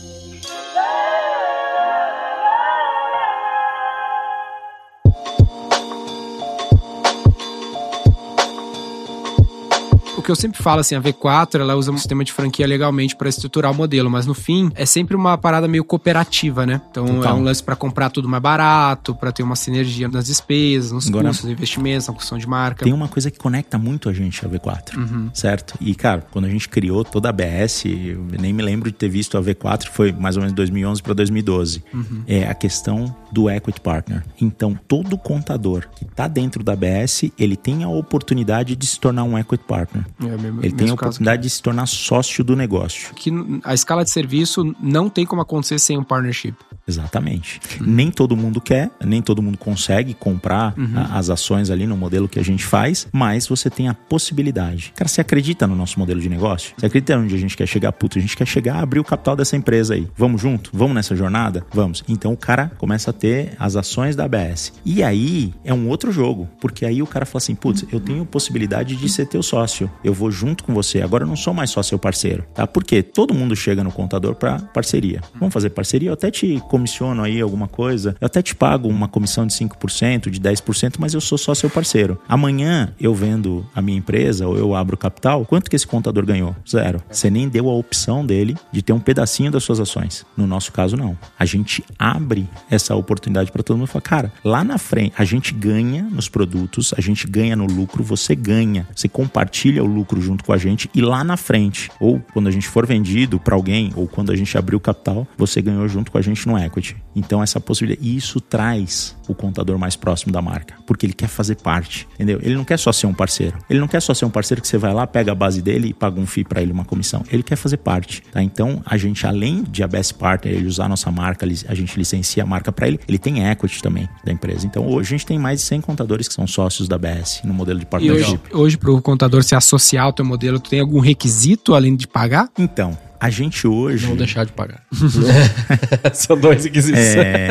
O que eu sempre falo, assim, a V4, ela usa um sistema de franquia legalmente para estruturar o modelo, mas no fim, é sempre uma parada meio cooperativa, né? Então, é um lance para comprar tudo mais barato, para ter uma sinergia nas despesas, nos custos, nos investimentos, na construção de marca. Tem uma coisa que conecta muito a gente, a V4, certo? E, cara, quando a gente criou toda a ABS, eu nem me lembro de ter visto a V4, foi mais ou menos de 2011 para 2012. É a questão do Equity Partner. Então, todo contador que está dentro da ABS, ele tem a oportunidade de se tornar um Equity Partner. Ele tem a oportunidade de se tornar sócio do negócio. Que a escala de serviço não tem como acontecer sem um partnership. Exatamente. Nem todo mundo quer, nem todo mundo consegue comprar as ações ali no modelo que a gente faz, mas você tem a possibilidade. Cara, você acredita no nosso modelo de negócio? Você acredita onde a gente quer chegar? A gente quer chegar a abrir o capital dessa empresa aí. Vamos junto? Vamos nessa jornada? Vamos. Então o cara começa a ter as ações da ABS. E aí é um outro jogo, porque aí o cara fala assim, eu tenho possibilidade de ser teu sócio. Eu vou junto com você. Agora eu não sou mais só seu parceiro, tá? Porque todo mundo chega no contador pra parceria. Vamos fazer parceria? Eu até te comissiono aí alguma coisa. Eu até te pago uma comissão de 5%, de 10%, mas eu sou só seu parceiro. Amanhã eu vendo a minha empresa ou eu abro capital, quanto que esse contador ganhou? 0. Você nem deu a opção dele de ter um pedacinho das suas ações. No nosso caso, não. A gente abre essa oportunidade pra todo mundo e fala, cara, lá na frente, a gente ganha nos produtos, a gente ganha no lucro, você ganha. Você compartilha o lucro junto com a gente e lá na frente, ou quando a gente for vendido para alguém, ou quando a gente abrir o capital, você ganhou junto com a gente no equity. Então essa possibilidade, e isso traz o contador mais próximo da marca, porque ele quer fazer parte, entendeu? Ele não quer só ser um parceiro. Ele não quer só ser um parceiro que você vai lá, pega a base dele e paga um FII para ele, uma comissão. Ele quer fazer parte, tá? Então a gente, além de a Best Partner, ele usar a nossa marca, a gente licencia a marca para ele, ele tem equity também da empresa. Então hoje a gente tem mais de 100 contadores que são sócios da BS no modelo de partnership. E hoje para o contador se associar ao teu modelo, tu tem algum requisito além de pagar? Então, a gente hoje... Não deixar de pagar. São 2 requisitos.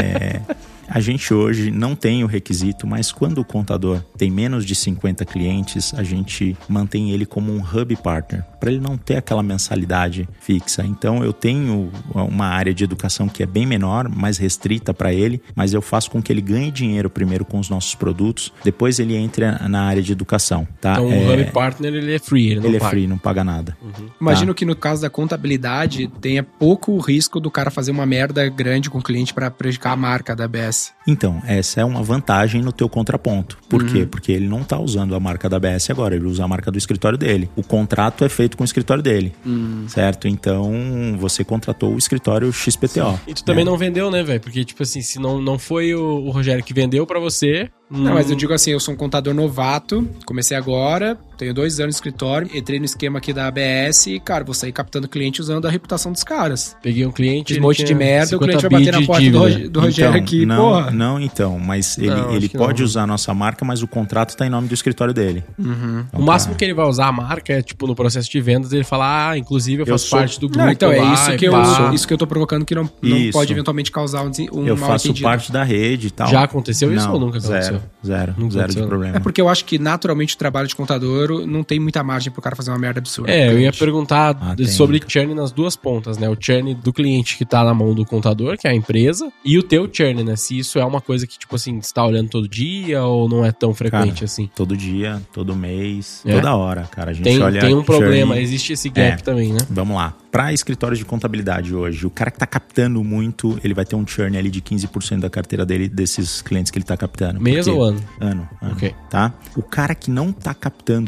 A gente hoje não tem o requisito, mas quando o contador tem menos de 50 clientes, a gente mantém ele como um hub partner, para ele não ter aquela mensalidade fixa. Então eu tenho uma área de educação que é bem menor, mais restrita para ele, mas eu faço com que ele ganhe dinheiro primeiro com os nossos produtos, depois ele entre na área de educação. Tá? Então o hub partner ele é free, ele não paga. É free, não paga nada. Imagino que no caso da contabilidade tenha pouco risco do cara fazer uma merda grande com o cliente para prejudicar a marca da ABS. Então, essa é uma vantagem no teu contraponto. Por quê? Porque ele não está usando a marca da ABS agora, ele usa a marca do escritório dele. O contrato é feito com o escritório dele, certo? Então, você contratou o escritório XPTO. E tu também não vendeu, né, velho? Porque, tipo assim, se não foi o Rogério que vendeu pra você... Não, mas eu digo assim, eu sou um contador novato, comecei agora, tenho 2 anos no escritório, entrei no esquema aqui da ABS e, cara, vou sair captando cliente usando a reputação dos caras. Peguei um cliente... Fiz um monte de merda, o cliente vai bater na porta do Rogério aqui, porra. Mas ele pode usar a nossa marca, mas o contrato tá em nome do escritório dele. Então, o máximo que ele vai usar a marca é, tipo, no processo de vendas, ele falar, inclusive eu faço parte do grupo. Não, então é isso que eu tô provocando que não pode eventualmente causar um eu faço parte da rede e tal. Já aconteceu isso ou nunca aconteceu? Zero de problema. É porque eu acho que naturalmente o trabalho de contador não tem muita margem pro cara fazer uma merda absurda. Eu ia perguntar sobre churn nas duas pontas, né? O churn do cliente que tá na mão do contador, que é a empresa, e o teu churn, né? Se isso é uma coisa que, tipo assim, você tá olhando todo dia ou não é tão frequente, cara, assim? Todo dia, todo mês, toda hora, cara. A gente olha... Tem um problema, existe esse gap também, né? Vamos lá. Para escritórios de contabilidade hoje, o cara que tá captando muito, ele vai ter um churn ali de 15% da carteira dele, desses clientes que ele tá captando. Mês ou ano? Ano. Ok. Tá? O cara que não tá captando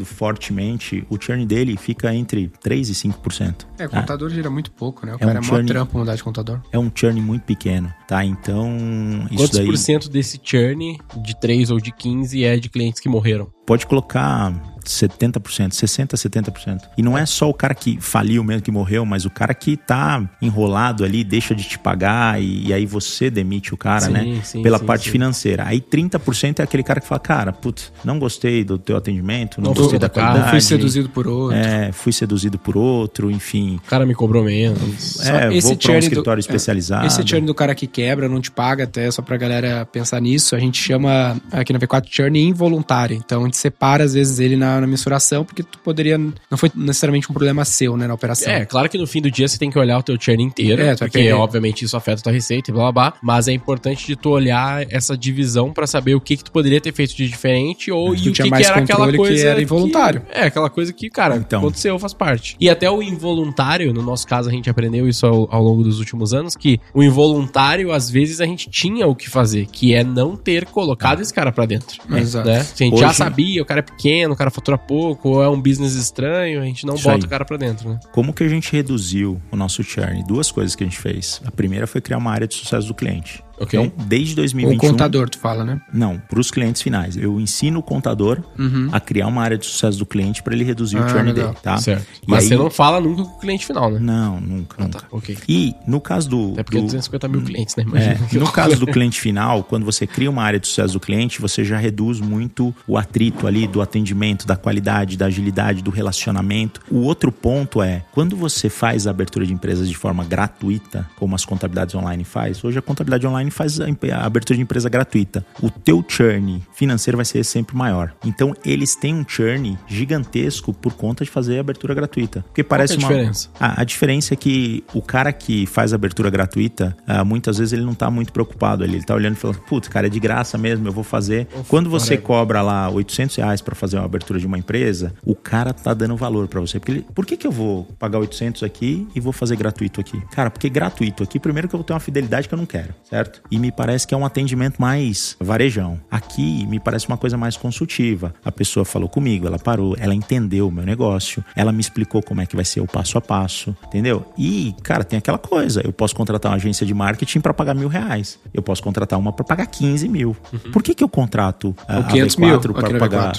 fortemente, o churn dele fica entre 3% e 5%. O contador gira muito pouco, né? O cara é mó trampo mudar de contador. É um churn muito pequeno, tá? Então, quantos por cento desse churn, de 3 ou de 15, é de clientes que morreram? Pode colocar 70%, 60%, 70%. E não é só o cara que faliu mesmo, que morreu, mas o cara que tá enrolado ali, deixa de te pagar e aí você demite o cara, né? Pela parte financeira. Aí 30% é aquele cara que fala, cara, putz, não gostei do teu atendimento, não gostei da qualidade. Fui seduzido por outro. Fui seduzido por outro, enfim. O cara me cobrou menos. Vou pra um escritório especializado. Esse churn do cara que quebra, não te paga, até só pra galera pensar nisso, a gente chama aqui na V4 churn involuntário. Então a gente separa às vezes ele na mensuração, porque tu poderia... Não foi necessariamente um problema seu, né, na operação. Claro que no fim do dia você tem que olhar o teu churn inteiro, porque obviamente isso afeta a tua receita e blá blá blá, mas é importante de tu olhar essa divisão pra saber o que tu poderia ter feito de diferente ou e o que era aquela coisa que era involuntário. Aquela coisa que, cara, aconteceu, faz parte. E até o involuntário, no nosso caso a gente aprendeu isso ao longo dos últimos anos, que o involuntário, às vezes a gente tinha o que fazer, que é não ter colocado esse cara pra dentro. Exato. Né? Se a gente já sabia, o cara é pequeno, o cara fatura pouco, ou é um business estranho, a gente não bota o cara pra dentro, né? Como que a gente reduziu o nosso churn? 2 coisas que a gente fez. A primeira foi criar uma área de sucesso do cliente. Então, desde 2021... O contador, tu fala, né? Não, para os clientes finais. Eu ensino o contador a criar uma área de sucesso do cliente para ele reduzir o churn dele, tá? Certo. Mas você não fala nunca com o cliente final, né? Não, nunca. Tá. Ok. E no caso do... Até porque 250 mil clientes, né? No caso do cliente final, quando você cria uma área de sucesso do cliente, você já reduz muito o atrito ali do atendimento, da qualidade, da agilidade, do relacionamento. O outro ponto é, quando você faz a abertura de empresas de forma gratuita, como as contabilidades online faz, hoje a contabilidade online faz a abertura de empresa gratuita. O teu churn financeiro vai ser sempre maior. Então, eles têm um churn gigantesco por conta de fazer a abertura gratuita. Porque parece Qual é a diferença? A diferença é que o cara que faz a abertura gratuita, muitas vezes ele não tá muito preocupado ali. Ele tá olhando e falando, putz, cara, é de graça mesmo, eu vou fazer. Quando você cobra lá R$800 para fazer uma abertura de uma empresa, o cara tá dando valor para você. Porque por que eu vou pagar 800 aqui e vou fazer gratuito aqui? Cara, porque gratuito aqui, primeiro que eu vou ter uma fidelidade que eu não quero, certo? E me parece que é um atendimento mais varejão. Aqui me parece uma coisa mais consultiva. A pessoa falou comigo, ela parou, ela entendeu o meu negócio, ela me explicou como é que vai ser o passo a passo, entendeu? E, cara, tem aquela coisa, eu posso contratar uma agência de marketing para pagar R$1.000. Eu posso contratar uma para pagar 15 mil. Por que eu contrato a 500 mil para pagar...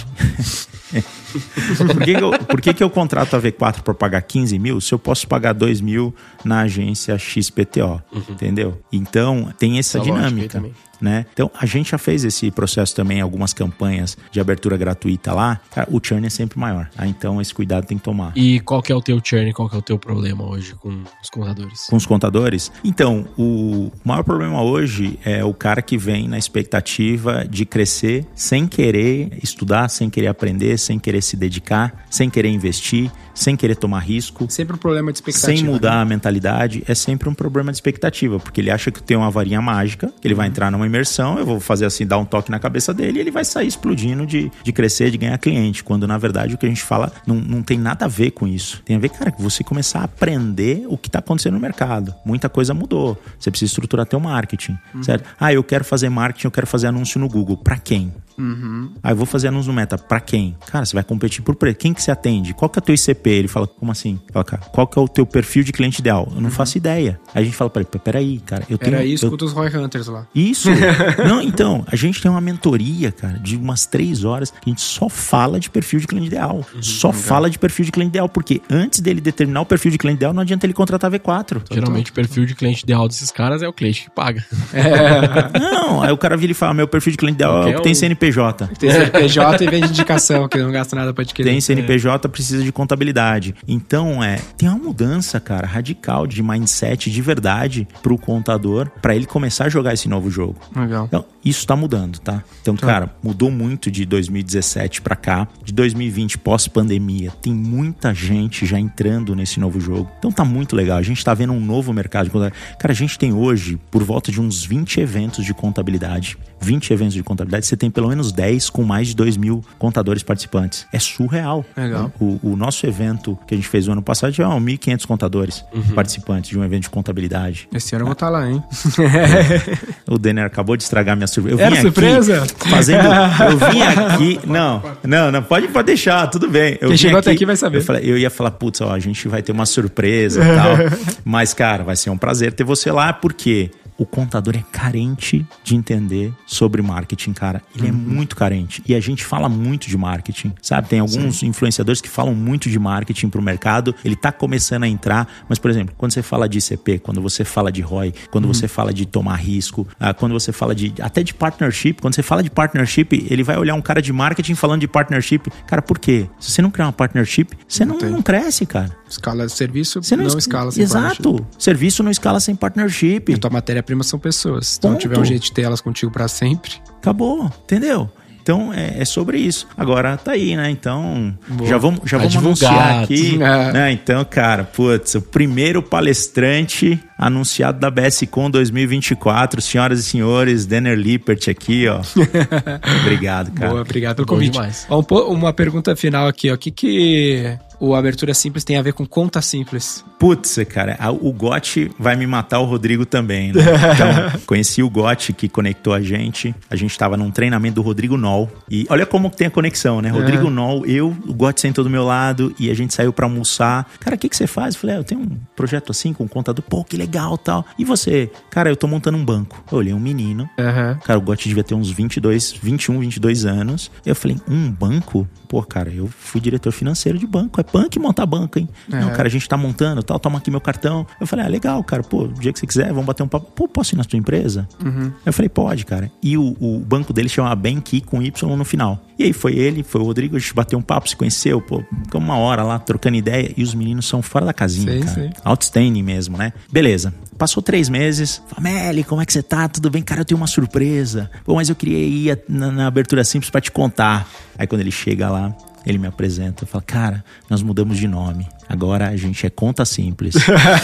Por que eu contrato a V4 para pagar 15 mil se eu posso pagar 2 mil na agência XPTO? Entendeu? Então, tem essa dinâmica. Né? Então, a gente já fez esse processo também, algumas campanhas de abertura gratuita lá, o churn é sempre maior. Tá? Então, esse cuidado tem que tomar. E qual que é o teu churn, qual que é o teu problema hoje com os contadores? Com os contadores? Então, o maior problema hoje é o cara que vem na expectativa de crescer sem querer estudar, sem querer aprender, sem querer se dedicar, sem querer investir, sem querer tomar risco. Sempre um problema de expectativa. Sem mudar a mentalidade, é sempre um problema de expectativa, porque ele acha que tem uma varinha mágica, que ele vai entrar numa imersão, eu vou fazer assim, dar um toque na cabeça dele e ele vai sair explodindo de crescer, de ganhar cliente, quando na verdade o que a gente fala não tem nada a ver com isso. Tem a ver, cara, que você começar a aprender o que está acontecendo no mercado. Muita coisa mudou. Você precisa estruturar teu marketing, certo? Eu quero fazer marketing, eu quero fazer anúncio no Google. Pra quem? Eu vou fazer anúncio no Meta. Pra quem? Cara, você vai competir por preço. Quem que você atende? Qual que é o teu ICP? Ele fala, como assim? Fala, cara, qual que é o teu perfil de cliente ideal? Eu não faço ideia. Aí a gente fala pra ele, peraí, cara. Escuta os Roy Hunters lá. Isso. Não, então, a gente tem uma mentoria, cara, de umas 3 horas que a gente só fala de perfil de cliente ideal. Fala de perfil de cliente ideal, porque antes dele determinar o perfil de cliente ideal, não adianta ele contratar V4. Geralmente o perfil de cliente ideal desses caras é o cliente que paga. Não, aí o cara vira e fala, meu perfil de cliente ideal é o que tem CNPJ. Tem CNPJ e vende indicação, que não gasta nada pra adquirir. Tem CNPJ, precisa de contabilidade. Então, tem uma mudança, cara, radical de mindset de verdade pro contador, pra ele começar a jogar esse novo jogo. Legal. Então, isso tá mudando, tá? Então, cara, mudou muito de 2017 pra cá. De 2020, pós-pandemia, tem muita gente já entrando nesse novo jogo. Então, tá muito legal. A gente tá vendo um novo mercado de contabilidade. Cara, a gente tem hoje, por volta de uns 20 eventos de contabilidade. 20 eventos de contabilidade, você tem pelo menos 10 com mais de 2.000 contadores participantes. É surreal. Legal. O nosso evento que a gente fez o ano passado tinha 1.500 contadores participantes de um evento de contabilidade. Esse ano eu vou estar lá, hein? O Denner acabou de estragar minhas surpresa. Era surpresa? Eu vim aqui... Não, pode deixar, tudo bem. Quem chegou até aqui vai saber. Eu ia falar, putz, ó, a gente vai ter uma surpresa e tal. Mas, cara, vai ser um prazer ter você lá, porque... O contador é carente de entender sobre marketing, cara. Ele é muito carente. E a gente fala muito de marketing, sabe? Tem alguns influenciadores que falam muito de marketing pro mercado. Ele tá começando a entrar. Mas, por exemplo, quando você fala de ICP, quando você fala de ROI, quando você fala de tomar risco, quando você fala até de partnership. Quando você fala de partnership, ele vai olhar um cara de marketing falando de partnership. Cara, por quê? Se você não criar uma partnership, você não cresce, cara. Escala serviço, você não escala sem partnership. Exato. Serviço não escala sem partnership. E tua matéria-prima são pessoas. Se não tiver um jeito de ter elas contigo pra sempre... Acabou, entendeu? Então, é sobre isso. Agora, tá aí, né? Então, já vamos anunciar aqui. Né? Então, cara, putz, o primeiro palestrante anunciado da BSCon 2024. Senhoras e senhores, Denner Lippert aqui, ó. Obrigado, cara. Boa, obrigado pelo convite. Uma pergunta final aqui, ó. O que o Abertura Simples tem a ver com conta simples? Putz, cara, o Gotti vai me matar, o Rodrigo também, né? Então, conheci o Gotti que conectou a gente. A gente tava num treinamento do Rodrigo Noll. E olha como tem a conexão, né? Rodrigo Noll, o Gotti sentou do meu lado e a gente saiu pra almoçar. Cara, o que você faz? Eu falei, eu tenho um projeto assim com um contador. Pô, que legal, tal. E você? Cara, eu tô montando um banco. Eu olhei um menino. Cara, o Gotti devia ter uns 21, 22 anos. Eu falei, um banco? Pô, cara, eu fui diretor financeiro de banco. É punk montar banco, hein? Não, cara, a gente tá montando, tal, toma aqui meu cartão. Eu falei, legal, cara, pô, o dia que você quiser, vamos bater um papo. Pô, posso ir na sua empresa? Eu falei, pode, cara. E o banco dele chama Bank com Y no final. E aí foi o Rodrigo, a gente bateu um papo, se conheceu, pô, ficamos uma hora lá trocando ideia e os meninos são fora da casinha, cara. Outstanding mesmo, né? Beleza. Passou 3 meses. Fameli, como é que você tá? Tudo bem? Cara, eu tenho uma surpresa. Pô, mas eu queria ir na Abertura Simples pra te contar. Aí quando ele chega lá, ele me apresenta e fala, cara, nós mudamos de nome. Agora a gente é Conta Simples.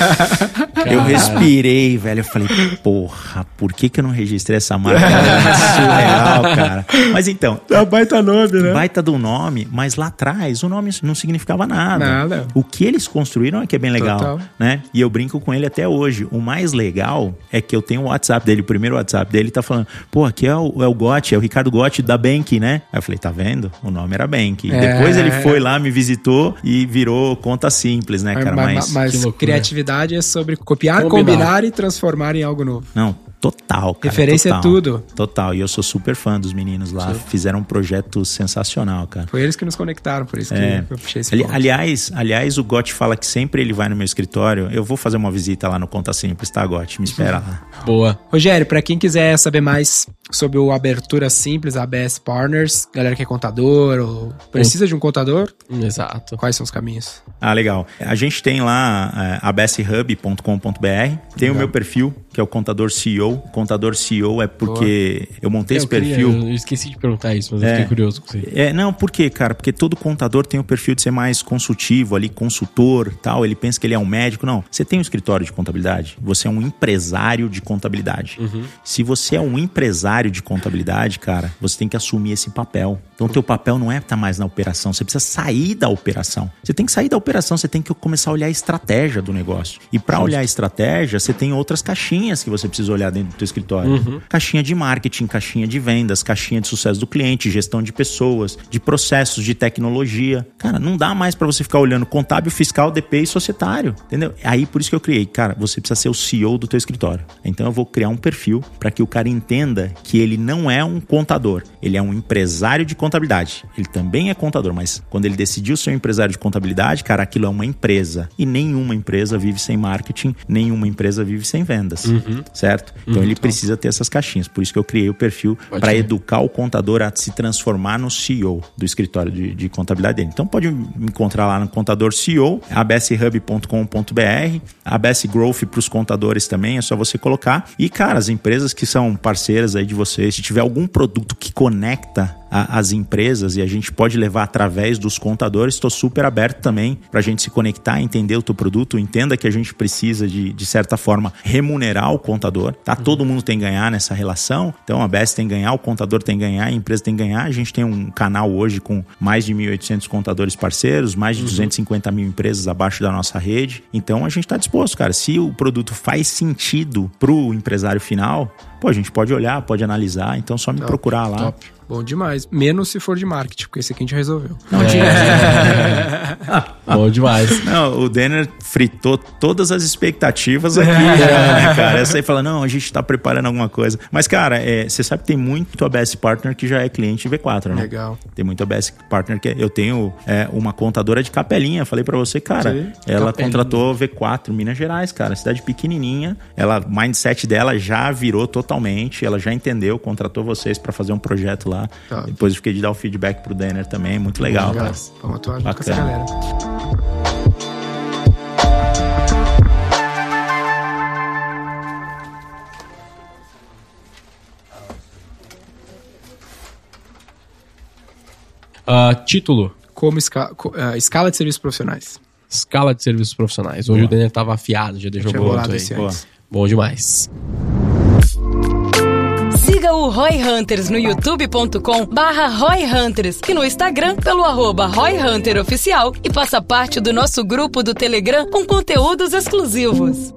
Eu respirei, velho. Eu falei, porra, por que eu não registrei essa marca? É surreal, cara. Mas então... É um baita nome, né? Baita do nome, mas lá atrás o nome não significava nada. O que eles construíram é que é bem legal, né? E eu brinco com ele até hoje. O mais legal é que eu tenho o WhatsApp dele, o primeiro WhatsApp dele tá falando, pô, aqui é o Gotti, é o Ricardo Gotti da Bank, né? Aí eu falei, tá vendo? O nome era Bank. Depois ele foi lá, me visitou e virou Conta Simples, né, cara? Mas criatividade é sobre copiar, combinar e transformar em algo novo. Não, total, cara. Referência é tudo. Total. E eu sou super fã dos meninos lá. Fizeram um projeto sensacional, cara. Foi eles que nos conectaram, por isso que eu puxei esse ponto. Aliás, o Gotti fala que sempre ele vai no meu escritório. Eu vou fazer uma visita lá no Conta Simples, tá, Gotti? Me espera lá. Boa. Rogério, pra quem quiser saber mais sobre o Abertura Simples, a ABS Partners, galera que é contador ou precisa de um contador. Exato. Quais são os caminhos? Legal. A gente tem lá abshub.com.br. Tem o meu perfil, que é o Contador CEO. Contador CEO é porque eu montei esse perfil. Eu esqueci de perguntar isso, mas eu fiquei curioso com você. Não, por quê, cara? Porque todo contador tem o perfil de ser mais consultivo ali, consultor, tal. Ele pensa que ele é um médico. Não, você tem um escritório de contabilidade. Você é um empresário de contabilidade. Se você é um empresário de contabilidade, cara, você tem que assumir esse papel. Então, o teu papel não é estar mais na operação. Você precisa sair da operação. Você tem que sair da operação, você tem que começar a olhar a estratégia do negócio. E para olhar a estratégia, você tem outras caixinhas que você precisa olhar dentro do teu escritório. Caixinha de marketing, caixinha de vendas, caixinha de sucesso do cliente, gestão de pessoas, de processos, de tecnologia. Cara, não dá mais para você ficar olhando contábil, fiscal, DP e societário, entendeu? Aí, por isso que eu criei. Cara, você precisa ser o CEO do teu escritório. Então, eu vou criar um perfil para que o cara entenda que ele não é um contador. Ele é um empresário de contabilidade. Ele também é contador, mas quando ele decidiu ser um empresário de contabilidade, cara, aquilo é uma empresa. E nenhuma empresa vive sem marketing, nenhuma empresa vive sem vendas. Certo? Então ele precisa ter essas caixinhas. Por isso que eu criei o perfil para educar o contador a se transformar no CEO do escritório de contabilidade dele. Então pode me encontrar lá no Contador CEO, abshub.com.br, ABS Growth para os contadores também, é só você colocar. E, cara, as empresas que são parceiras aí de vocês, se tiver algum produto que conecta as empresas e a gente pode levar através dos contadores, estou super aberto também para a gente se conectar, entender o teu produto, entenda que a gente precisa de certa forma remunerar o contador, tá? Todo mundo tem que ganhar nessa relação, então a ABS tem que ganhar, o contador tem que ganhar, a empresa tem que ganhar. A gente tem um canal hoje com mais de 1.800 contadores parceiros, mais de 250 mil empresas abaixo da nossa rede, então a gente está disposto, cara, se o produto faz sentido pro empresário final, pô, a gente pode olhar, pode analisar, então só me procurar lá. Top. Bom demais. Menos se for de marketing, porque esse aqui a gente resolveu. Não, Bom demais. Não, o Denner fritou todas as expectativas aqui, né, cara? Essa aí fala, não, a gente tá preparando alguma coisa. Mas, cara, você sabe que tem muito ABS Partner que já é cliente V4, né? Legal. Tem muito ABS Partner que eu tenho uma contadora de Capelinha, falei pra você, cara, ela contratou V4 Minas Gerais, cara, cidade pequenininha, o mindset dela já virou totalmente, ela já entendeu, contratou vocês pra fazer um projeto lá. Tá. Depois eu fiquei de dar o feedback pro Denner também, muito legal. Vamos atuar com essa galera. Título. Como escala de serviços profissionais. Escala de serviços profissionais. Hoje o Denner tava afiado, já deixou pronto aí. Bom demais. Siga o Roy Hunters no youtube.com/Roy Hunters e no Instagram pelo @Roy Hunter Oficial e faça parte do nosso grupo do Telegram com conteúdos exclusivos.